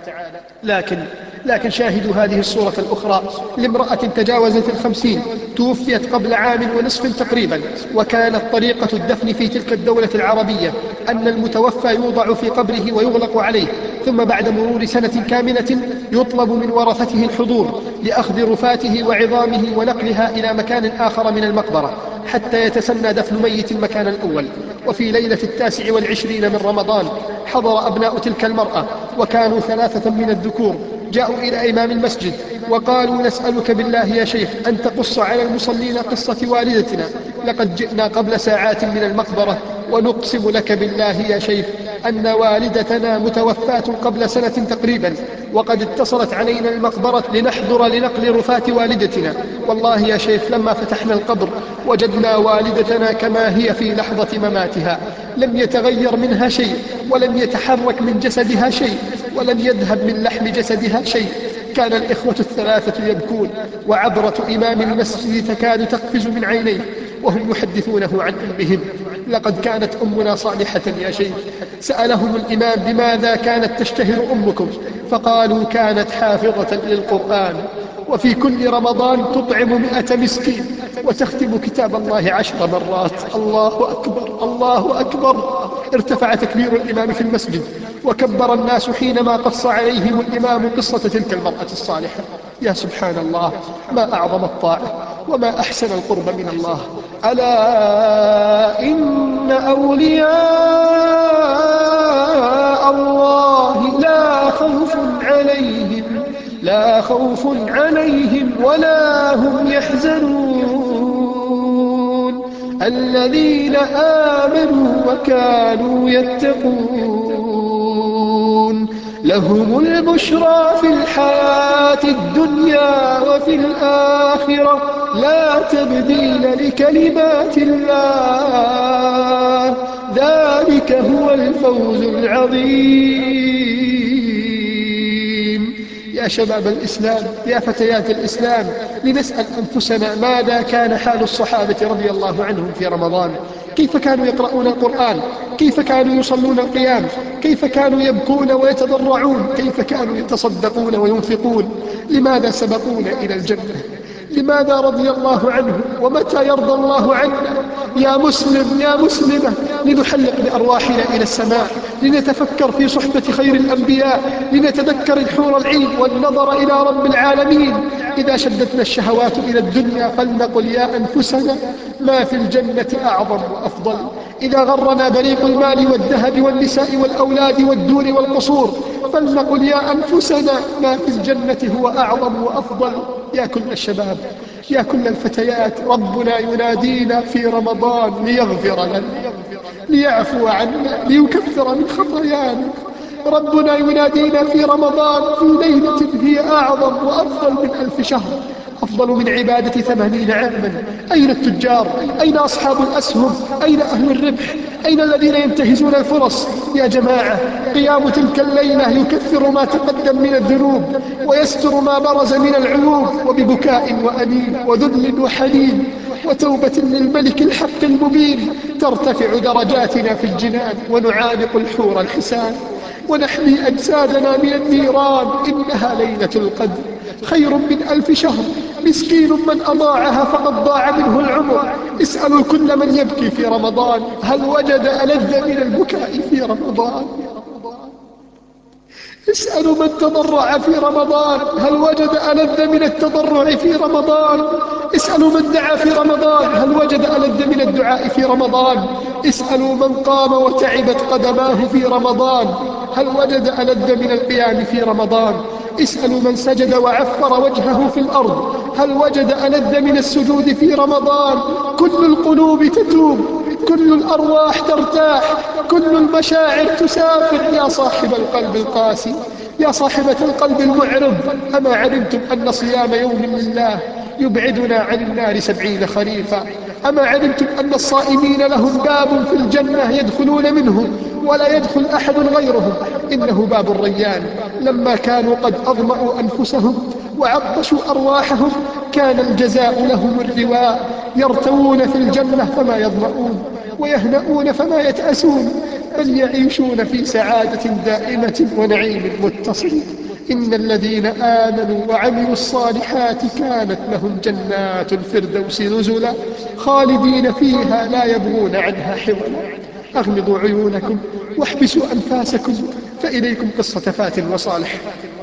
B: لكن لكن شاهدوا هذه الصورة الأخرى لامرأة تجاوزت الخمسين، توفيت قبل عام ونصف تقريبا، وكانت طريقة الدفن في تلك الدولة العربية أن المتوفى يوضع في قبره ويغلق عليه، ثم بعد مرور سنة كاملة يطلب من ورثته الحضور لأخذ رفاته وعظامه ونقلها إلى مكان آخر من المقبرة حتى يتسنى دفن ميت المكان الأول. وفي ليلة التاسع والعشرين من رمضان حضر أبناء تلك المرأة، وكانوا ثلاثة من الذكور، جاءوا إلى إمام المسجد وقالوا: نسألك بالله يا شيخ أن تقص على المصلين قصة والدتنا، لقد جئنا قبل ساعات من المقبرة ونقسم لك بالله يا شيخ أن والدتنا متوفاة قبل سنة تقريبا، وقد اتصلت علينا المقبرة لنحضر لنقل رفاة والدتنا، والله يا شيخ لما فتحنا القبر وجدنا والدتنا كما هي في لحظة مماتها، لم يتغير منها شيء، ولم يتحرك من جسدها شيء، ولم يذهب من لحم جسدها شيء. كان الإخوة الثلاثة يبكون، وعبرة إمام المسجد تكاد تقفز من عينيه وهم يحدثونه عن أمهم: لقد كانت أمنا صالحة يا شيخ. سألهم الإمام: بماذا كانت تشتهر أمكم؟ فقالوا: كانت حافظة للقرآن، وفي كل رمضان تطعم مئة مسكين، وتختم كتاب الله عشر مرات. الله أكبر، الله أكبر. ارتفع تكبير الإمام في المسجد، وكبر الناس حينما قص عليهم الإمام قصة تلك المرأة الصالحة. يا سبحان الله، ما أعظم الطاعة وما أحسن القرب من الله. ألا إن أولياء الله لا خوف عليهم لا خوف عليهم ولا هم يحزنون الذين آمنوا وكانوا يتقون لهم البشرى في الحياة الدنيا وفي الآخرة لا تبديل لكلمات الله ذلك هو الفوز العظيم. يا شباب الإسلام، يا فتيات الإسلام، لنسأل أنفسنا ماذا كان حال الصحابة رضي الله عنهم في رمضان؟ كيف كانوا يقرؤون القرآن؟ كيف كانوا يصلون القيام؟ كيف كانوا يبكون ويتضرعون؟ كيف كانوا يتصدقون وينفقون؟ لماذا سبقونا إلى الجنة؟ لماذا رضي الله عنهم؟ ومتى يرضى الله عنا؟ يا مسلم، يا مسلمة، لنحلق بأرواحنا إلى السماء، لنتفكر في صحبة خير الأنبياء، لنتذكر الحور العين والنظر إلى رب العالمين. إذا شدتنا الشهوات إلى الدنيا فلنقل: يا أنفسنا، ما في الجنة أعظم وأفضل. إذا غرنا بريق المال والذهب والنساء والأولاد والدور والقصور فلنقل: يا أنفسنا، ما في الجنة هو أعظم وأفضل. يا كل الشباب، يا كل الفتيات، ربنا ينادينا في رمضان ليغفر لنا، ليعفو عنا، ليكفر من خطايانا. ربنا ينادينا في رمضان في ليلة هي أعظم وأفضل من ألف شهر، أفضل من عبادة ثمانين عاما. أين التجار؟ أين أصحاب الأسهم؟ أين أهل الربح؟ أين الذين ينتهزون الفرص؟ يا جماعة، قيام تلك الليلة يكفر ما تقدم من الذنوب ويستر ما برز من العيوب، وببكاء وأنين وذل وحنين وتوبة للملك الحق المبين ترتفع درجاتنا في الجنان، ونعانق الحور الحسان، ونحمي أجسادنا من النيران. إنها ليلة القدر خير من ألف شهر. مسكين من أضاعها فقد ضاع منه العمر. اسألوا كل من يبكي في رمضان: هل وجد ألذ من البكاء في رمضان؟ اسألوا من تضرع في رمضان: هل وجد ألذ من التضرع في رمضان؟ اسألوا من دعا في رمضان: هل وجد ألذ من الدعاء في رمضان؟ اسألوا من قام وتعبت قدماه في رمضان: هل وجد ألذ من القيام في رمضان؟ اسألوا من سجد وعفر وجهه في الأرض: هل وجد ألذ من السجود في رمضان؟ كل القلوب تتوب، كل الأرواح ترتاح، كل المشاعر تسافر. يا صاحب القلب القاسي، يا صاحبة القلب المعرض، أما علمتم أن صيام يوم لله يبعدنا عن النار سبعين خريفا؟ أما علمتم أن الصائمين لهم باب في الجنة يدخلون منه ولا يدخل أحد غيرهم، إنه باب الريان. لما كانوا قد أظمأوا أنفسهم وعطشوا أرواحهم كان الجزاء لهم الرواء، يرتوون في الجنة فما يظمؤون، ويهنؤون فما يتأسون، بل يعيشون في سعادة دائمة ونعيم متصل. إن الذين آمنوا وعملوا الصالحات كانت لهم جنات الفردوس نزلا خالدين فيها لا يبغون عنها حولا. أغمضوا عيونكم واحبسوا أنفاسكم، فإليكم قصة فات وصالح.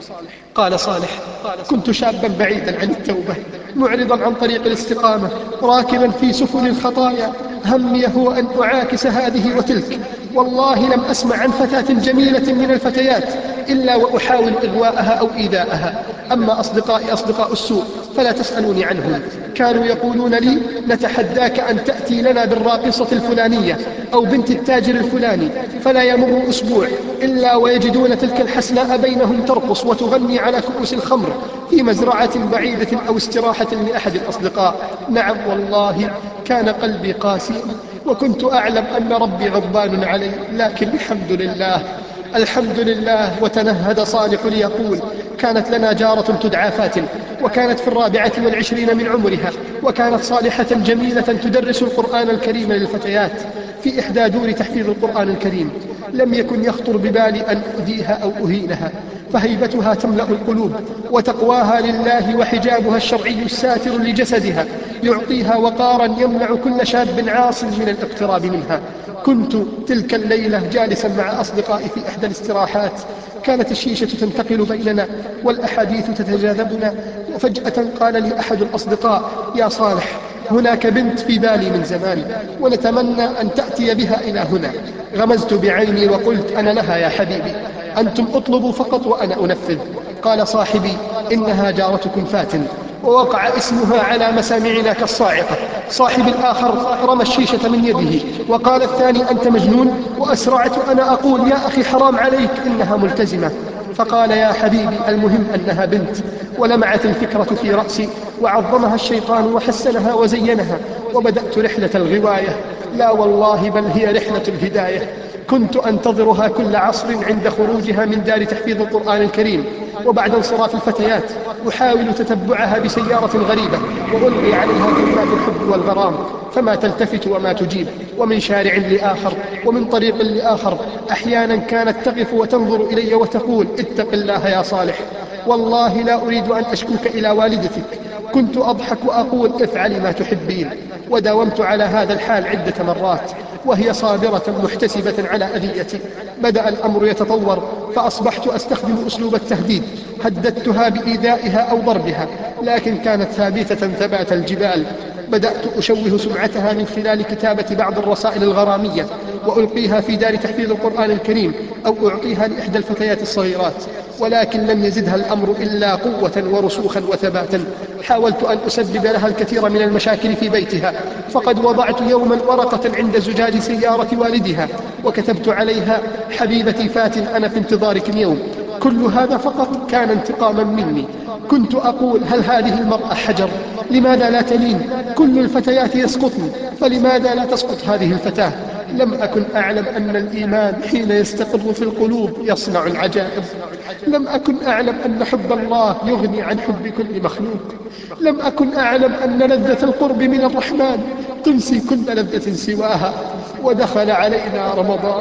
B: قال صالح: كنت شابا بعيدا عن التوبة، معرضا عن طريق الاستقامة، راكبا في سفن الخطايا، همي هو أن أعاكس هذه وتلك. والله لم أسمع عن فتاة جميلة من الفتيات إلا وأحاول إغواءها أو إيذاءها. أما أصدقائي أصدقاء السوء فلا تسألوني عنهم، كانوا يقولون لي: نتحداك أن تأتي لنا بالراقصة الفلانية أو بنت التاجر الفلاني، فلا يمر أسبوع إلا ويجدون تلك الحسناء بينهم ترقص وتغني على كؤوس الخمر في مزرعة بعيدة أو استراحة لأحد الأصدقاء. نعم والله كان قلبي قاسيا، وكنت أعلم أن ربي غضبان علي، لكن الحمد لله الحمد لله. وتنهد صالح ليقول: كانت لنا جارة تدعى فاتن، وكانت في الرابعة والعشرين من عمرها، وكانت صالحة جميلة تدرس القرآن الكريم للفتيات في إحدى دور تحفيظ القرآن الكريم. لم يكن يخطر ببالي أن أؤذيها أو أهينها، فهيبتها تملأ القلوب، وتقواها لله وحجابها الشرعي الساتر لجسدها يعطيها وقارا يمنع كل شاب عاص من الاقتراب منها. كنت تلك الليلة جالسا مع أصدقائي في إحدى الاستراحات، كانت الشيشة تنتقل بيننا والأحاديث تتجاذبنا، وفجأة قال لي أحد الأصدقاء: يا صالح، هناك بنت في بالي من زمان، ونتمنى أن تأتي بها إلى هنا. غمزت بعيني وقلت: أنا لها يا حبيبي، أنتم اطلبوا فقط وأنا أنفذ. قال صاحبي: إنها جارتكم فاتن، ووقع اسمها على مسامعنا كالصاعقة. صاحبي الآخر رمى الشيشة من يده وقال الثاني: أنت مجنون؟ وأسرعت أنا أقول: يا أخي حرام عليك، إنها ملتزمة. فقال: يا حبيبي، المهم أنها بنت. ولمعت الفكرة في رأسي، وعظمها الشيطان وحسنها وزينها، وبدأت رحلة الغواية. لا والله، بل هي رحلة الهداية. كنت أنتظرها كل عصر عند خروجها من دار تحفيظ القرآن الكريم، وبعد انصراف الفتيات أحاول تتبعها بسيارة غريبة، وألقي عليها كلمات الحب والغرام، فما تلتفت وما تجيب. ومن شارع لآخر ومن طريق لآخر أحيانا كانت تقف وتنظر إلي وتقول: اتق الله يا صالح، والله لا أريد أن أشكوك إلى والدتك. كنت أضحك وأقول: افعلي ما تحبين. وداومت على هذا الحال عدة مرات، وهي صابرة محتسبة على أذيتي. بدأ الأمر يتطور، فأصبحت أستخدم أسلوب التهديد. هددتها بإيذائها أو ضربها، لكن كانت ثابتة ثبات الجبال. بدأت أشوه سمعتها من خلال كتابة بعض الرسائل الغرامية، وألقيها في دار تحفيظ القرآن الكريم، أو أعطيها لإحدى الفتيات الصغيرات، ولكن لم يزدها الأمر إلا قوة ورسوخا وثباتا. حاولت أن أسبب لها الكثير من المشاكل في بيتها، فقد وضعت يوما ورقة عند زجاج سيارة والدها وكتبت عليها: حبيبتي فاتن، أنا في انتظارك اليوم. كل هذا فقط كان انتقاما مني. كنت أقول: هل هذه المرأة حجر؟ لماذا لا تلين؟ كل الفتيات يسقطن، فلماذا لا تسقط هذه الفتاة؟ لم أكن أعلم أن الإيمان حين يستقر في القلوب يصنع العجائب. لم أكن أعلم أن حب الله يغني عن حب كل مخلوق. لم أكن أعلم أن لذة القرب من الرحمن تنسي كل لذة سواها. ودخل علينا رمضان،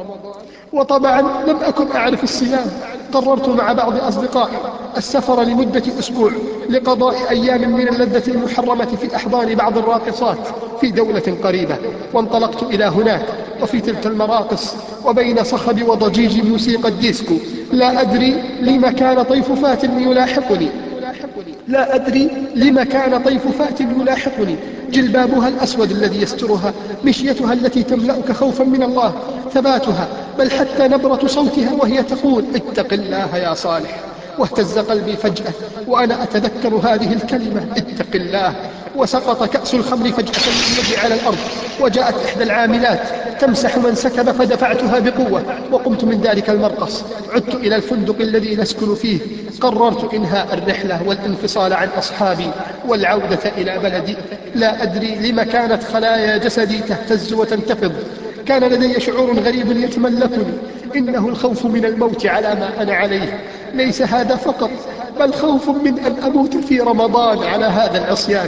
B: وطبعا لم أكن أعرف الصيام. قررت مع بعض أصدقائي السفر لمدة أسبوع لقضاء أيام من اللذة المحرمة في أحضان بعض الراقصات في دولة قريبة. وانطلقت إلى هناك، وفي تلك المراقص وبين صخب وضجيج موسيقى الديسكو لا أدري لما كان طيف فات يلاحقني لا أدري لما كان طيف فات يلاحقني جلبابها الأسود الذي يسترها، مشيتها التي تملأك خوفا من الله، ثباتها، بل حتى نبرة صوتها وهي تقول: اتق الله يا صالح. واهتز قلبي فجأة وأنا أتذكر هذه الكلمة: اتق الله. وسقط كأس الخمر فجأة من يدي على الأرض، وجاءت إحدى العاملات تمسح من سكب فدفعتها بقوة وقمت من ذلك المرقص. عدت إلى الفندق الذي نسكن فيه. قررت إنهاء الرحلة والانفصال عن أصحابي والعودة إلى بلدي. لا أدري لما كانت خلايا جسدي تهتز وتنتفض. كان لدي شعور غريب يتملكني، إنه الخوف من الموت على ما أنا عليه. ليس هذا فقط، بل خوف من أن أموت في رمضان على هذا العصيان.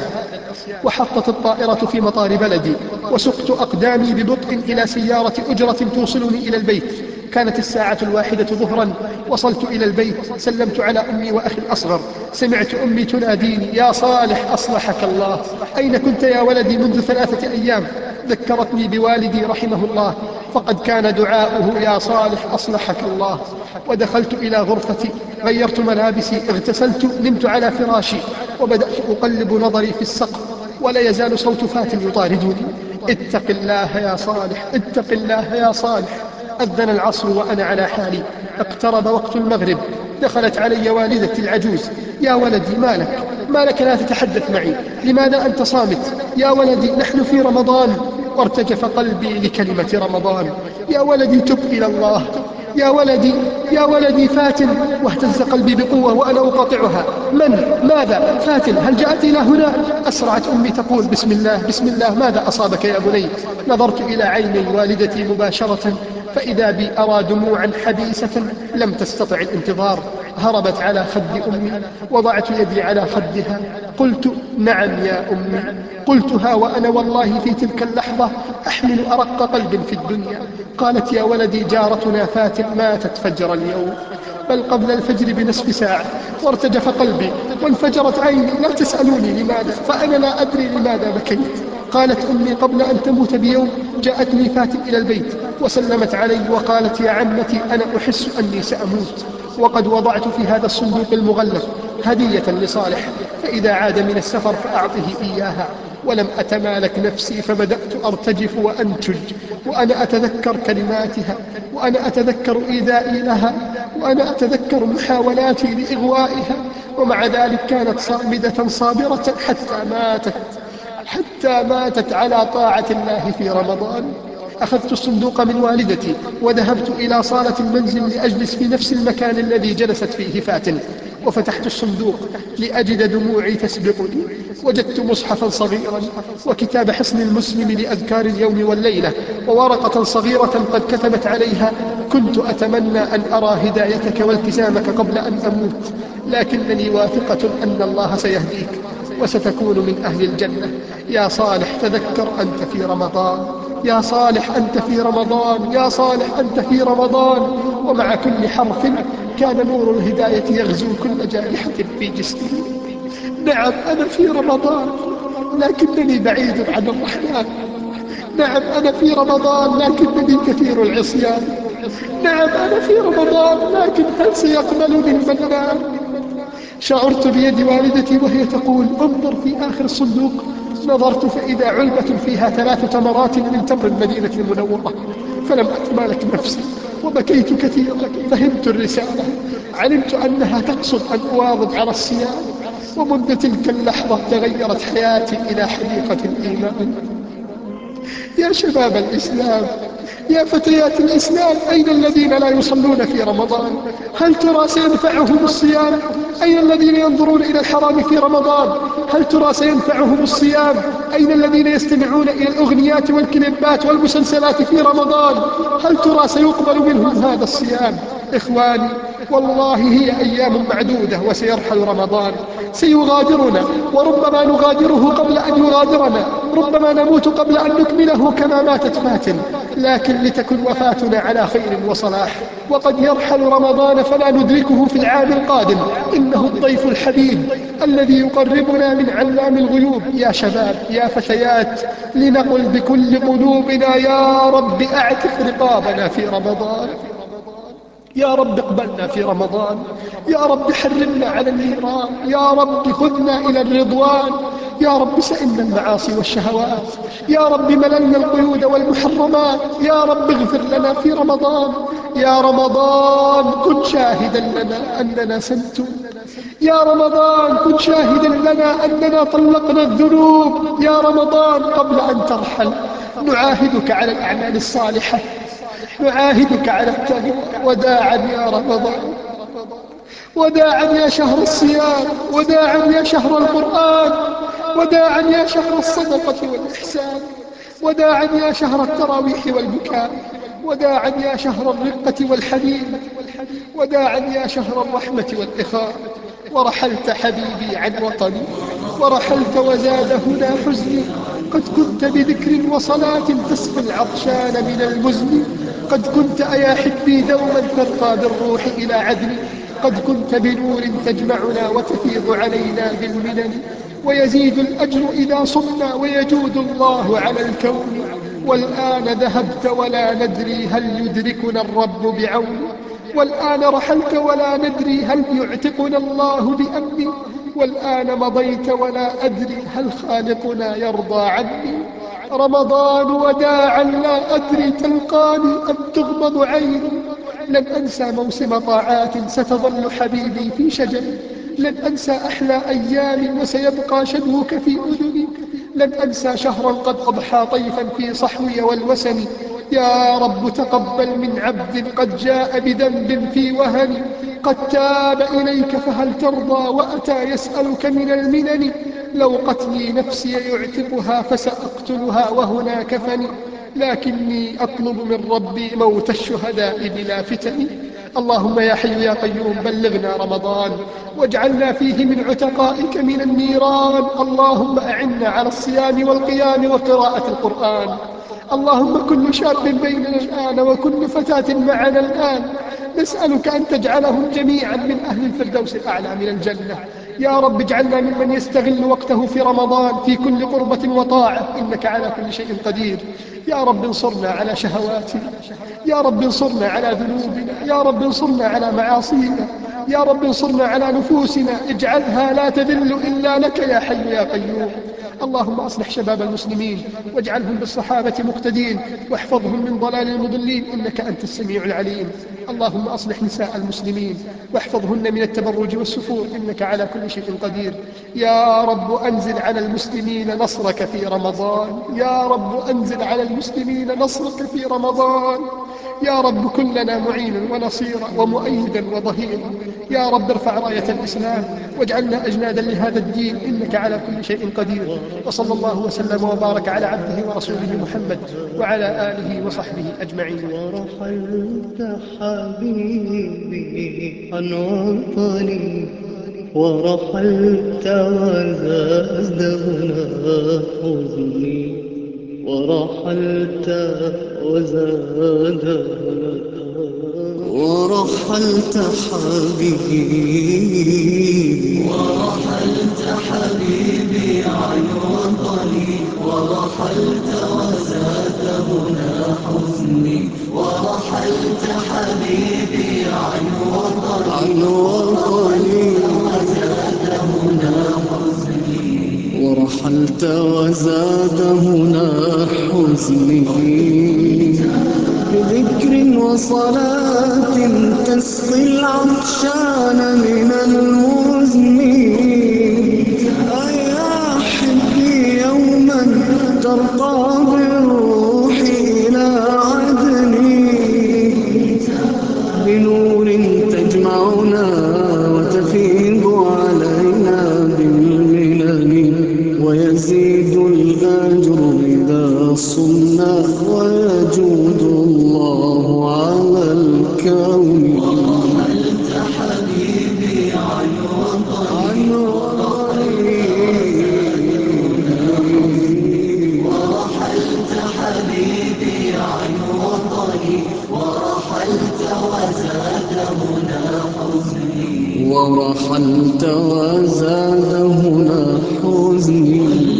B: وحطت الطائرة في مطار بلدي، وسقت أقدامي ببطء إلى سيارة أجرة توصلني إلى البيت. كانت الساعة الواحدة ظهرا. وصلت إلى البيت، سلمت على أمي وأخي الأصغر. سمعت أمي تناديني: يا صالح أصلحك الله، أين كنت يا ولدي منذ ثلاثة أيام؟ ذكرتني بوالدي رحمه الله، فقد كان دعاؤه: يا صالح أصلحك الله. ودخلت إلى غرفتي، غيرت ملابسي، اغتسلت، نمت على فراشي، وبدأت أقلب نظري في السقف، ولا يزال صوت فات يطاردني: اتق الله يا صالح، اتق الله يا صالح. أذن العصر وأنا على حالي. اقترب وقت المغرب. دخلت علي والدتي العجوز: يا ولدي، ما لك؟ ما لك لا تتحدث معي؟ لماذا أنت صامت؟ يا ولدي، نحن في رمضان. وارتجف قلبي لكلمة رمضان. يا ولدي، تب إلى الله. يا ولدي، يا ولدي، فاتن. واهتز قلبي بقوة وأنا أقاطعها: من؟ ماذا؟ فاتن، هل جاءت إلى هنا؟ أسرعت أمي تقول: بسم الله، بسم الله، ماذا أصابك يا بني؟ نظرت إلى عيني والدتي مباشرة، فإذا بي أرى دموعا حبيسة لم تستطع الانتظار. هربت على خد أمي. وضعت يدي على خدها. قلت: نعم يا أمي. قلتها وأنا والله في تلك اللحظة أحمل أرق قلب في الدنيا. قالت: يا ولدي، جارتنا فاتن ماتت فجر اليوم، بل قبل الفجر بنصف ساعة. وارتجف قلبي وانفجرت عيني. لا تسألوني لماذا، فأنا لا أدري لماذا بكيت. قالت أمي: قبل أن تموت بيوم جاءتني فاتن إلى البيت وسلمت علي وقالت: يا عمتي، أنا أحس أني سأموت، وقد وضعت في هذا الصندوق المغلف هدية لصالح، فإذا عاد من السفر فأعطه إياها. ولم أتمالك نفسي، فبدأت أرتجف وأنتج، وأنا أتذكر كلماتها، وأنا أتذكر إيذائي لها، وأنا أتذكر محاولاتي لإغوائها. ومع ذلك كانت صامدة صابرة حتى ماتت، حتى ماتت على طاعة الله في رمضان. أخذت الصندوق من والدتي وذهبت إلى صالة المنزل لأجلس في نفس المكان الذي جلست فيه فاتن. وفتحت الصندوق لأجد دموعي تسبقني. وجدت مصحفا صغيرا وكتاب حصن المسلم لأذكار اليوم والليلة، وورقة صغيرة قد كتبت عليها: كنت أتمنى أن أرى هدايتك والتزامك قبل أن أموت، لكنني واثقة أن الله سيهديك وستكون من أهل الجنة. يا صالح، تذكر أنت في رمضان. يا صالح، أنت في رمضان. يا صالح، أنت في رمضان. ومع كل حرف كان نور الهداية يغزو كل جارحة في جسمي. نعم، أنا في رمضان، لكنني بعيد عن الرحمن. نعم، أنا في رمضان، لكنني كثير العصيان. نعم، أنا في رمضان، لكن هل سيقبلني المنان؟ شعرت بيد والدتي وهي تقول: انظر في آخر الصندوق. نظرت فإذا علبة فيها ثلاث تمرات من تمر المدينة المنورة. فلم أتمالك نفسي وبكيت كثيرا. فهمت الرسالة، علمت أنها تقصد أن أواظب على الصيام. ومنذ تلك اللحظة تغيرت حياتي إلى حديقة الإيمان. يا شباب الإسلام، يا فتيات الإسلام، أين الذين لا يصلون في رمضان؟ هل ترى سينفعهم الصيام؟ أين الذين ينظرون إلى الحرام في رمضان؟ هل ترى سينفعهم الصيام؟ أين الذين يستمعون إلى الأغنيات والكليبات والمسلسلات في رمضان؟ هل ترى سيقبل منهم هذا الصيام؟ إخواني، والله هي أيام معدودة وسيرحل رمضان، سيغادرنا، وربما نغادره قبل أن يغادرنا، ربما نموت قبل أن نكمله كما ماتت فاتن. لكن لتكن وفاتنا على خير وصلاح. وقد يرحل رمضان فلا ندركه في العام القادم. إنه الضيف الحبيب الذي يقربنا من علام الغيوب. يا شباب، يا فتيات، لنقل بكل قلوبنا: يا رب أعتق رقابنا في رمضان. يا رب اقبلنا في رمضان. يا رب حرمنا على النيران. يا رب خذنا إلى الرضوان. يا رب سئمنا المعاصي والشهوات. يا رب مللنا القيود والمحرمات. يا رب اغفر لنا في رمضان. يا رمضان، كن شاهدا لنا أننا سنتم. يا رمضان، كن شاهدا لنا أننا طلقنا الذنوب. يا رمضان، قبل أن ترحل نعاهدك على الأعمال الصالحة، نعاهدك على التقوى. وداعا يا رمضان، وداعا يا شهر الصيام، وداعا يا شهر القرآن، وداعا يا شهر الصدقة والإحسان، وداعا يا شهر التراويح والبكاء، وداعا يا شهر الرقة والحنين، وداعا يا شهر الرحمة والإخاء. ورحلت حبيبي عن وطني، ورحلت وزاد هنا حزني. قد كنت بذكر وصلاة تسقي العطشان من المزن. قد كنت أيا حبي دوما ترقى بالروح إلى عدن. قد كنت بنور تجمعنا وتفيض علينا بالمنن. ويزيد الأجر إذا صمنا ويجود الله على الكون. والآن ذهبت ولا ندري هل يدركنا الرب بعون. والآن رحلت ولا ندري هل يعتقنا الله بأمن. والآن مضيت ولا أدري هل خالقنا يرضى عني. رمضان وداعا لا أدري تلقاني أم تغمض عيني. لن أنسى موسم طاعات ستظل حبيبي في شجري. لن أنسى أحلى أيام وسيبقى شدوك في أذني. لن أنسى شهرا قد أضحى طيفا في صحوي والوسن. يا رب تقبل من عبد قد جاء بذنب في وهن. قد تاب إليك فهل ترضى وأتى يسألك من المنن. لو قتلي نفسي يعتقها فسأقتلها وهنا كفني. لكني أطلب من ربي موت الشهداء بلا فتن. اللهم يا حي يا قيوم بلغنا رمضان واجعلنا فيه من عتقائك من النيران. اللهم أعنا على الصيام والقيام وقراءة القرآن. اللهم كل شاب بيننا الآن وكل فتاة معنا الآن نسألك أن تجعلهم جميعا من أهل الفردوس الأعلى من الجنة. يا رب اجعلنا ممن يستغل وقته في رمضان في كل قربة وطاعة، إنك على كل شيء قدير. يا رب انصرنا على شهواتنا، يا رب انصرنا على ذنوبنا، يا رب انصرنا على معاصينا، يا رب انصرنا على نفوسنا، اجعلها لا تذل إلا لك يا حي يا قيوم. اللهم أصلح شباب المسلمين واجعلهم بالصحابة مقتدين، واحفظهم من ضلال المضلين إنك أنت السميع العليم. اللهم أصلح نساء المسلمين واحفظهن من التبرج والسفور إنك على كل شيء قدير. يا رب أنزل على المسلمين نصرك في رمضان، يا رب أنزل على المسلمين نصرك في رمضان. يا رب كن لنا معينا ونصيرا ومؤيدا وظهيرا. يا رب ارفع راية الإسلام واجعلنا أجنادا لهذا الدين إنك على كل شيء قدير. وصلى الله وسلم وبارك على عبده ورسوله محمد وعلى آله وصحبه أجمعين.
C: ورحلت حبيبي عن وطني، ورحلت وزاد هنا حزني، ورحلت وزاد هنا. ورحلت حبيبي، ورحلت حبيبي عن وطني، ورحلت وزاد هنا حزني، ورحلت حبيبي عن وطني، عن وطني وزاد هنا حزني، ورحلت وزاد هنا حزني. بذكر وصلاة تسقي العطشان من المزن. أيا حبي يوما ترقى بالروح إلى عدني، بنور تجمعنا وتفيض علينا بالمنن. ويزيد الأجر إذا صمنا ويجود الله على الكون. ورحلت حبيبي عن وطني، ورحلت حبيبي عن وطني، ورحلت وزاد هنا حزني، ورحلت وزاد هنا حزني.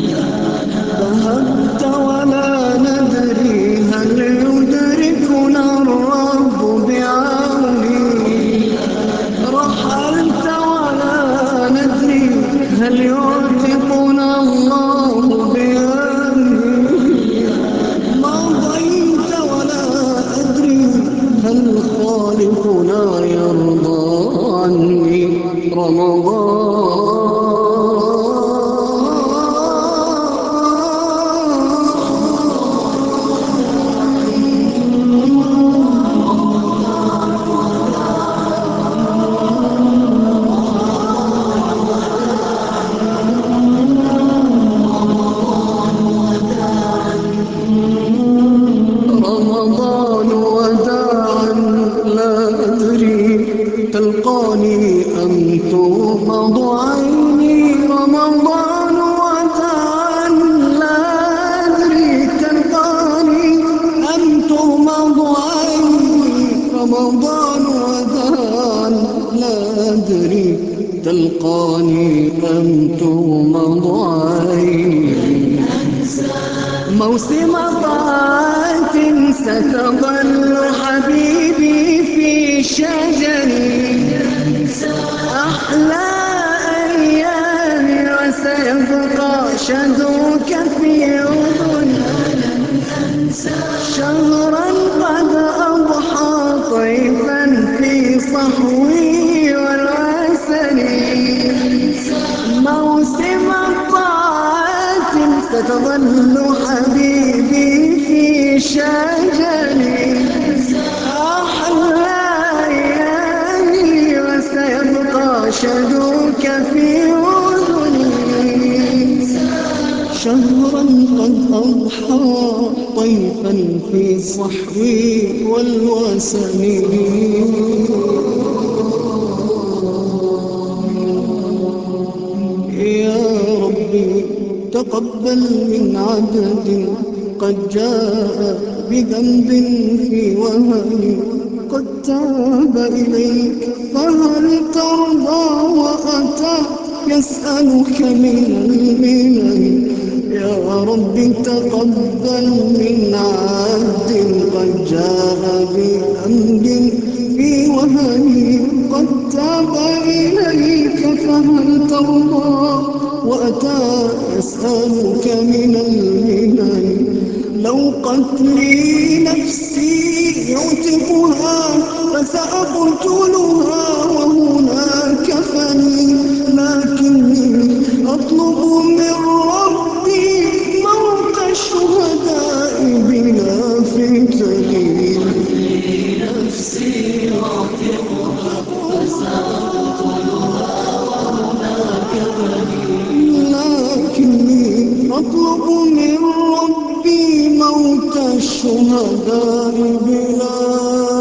C: ذهبت ولا ندري هل يدركنا الرب بعوني. موسم طاعة ستظل حبيبي في شجري، أحلى أيامي وسيبقى شذوك في أذني، شهرا قد أضحى طيفا في صحوي والوسني، موسم طاعة ستظل حبيبي في شجري، أحلى أيامي وسيبقى شذوك في أذني، شهرا قد أضحى طيفا في صحوي والوسن. يا ربي تقبل من عبد قد جاء بذنب في وهن، قد تاب إليك فهل ترضى وأتى يسألك من المنن. يا رب تقبل من عبد قد جاء بذنب في وهن، قد تاب إليك فهل ترضى وأتى يسألك من المنن. لو قتلي نفسي يعتقها فسأقتلها وهناك فني، لكني أطلب من ربي موت الشهداء بلا فتن. نفسي يعتقها فسأقتلها وهناك فني، لكني أطلب من ربي موت الشهداء بلا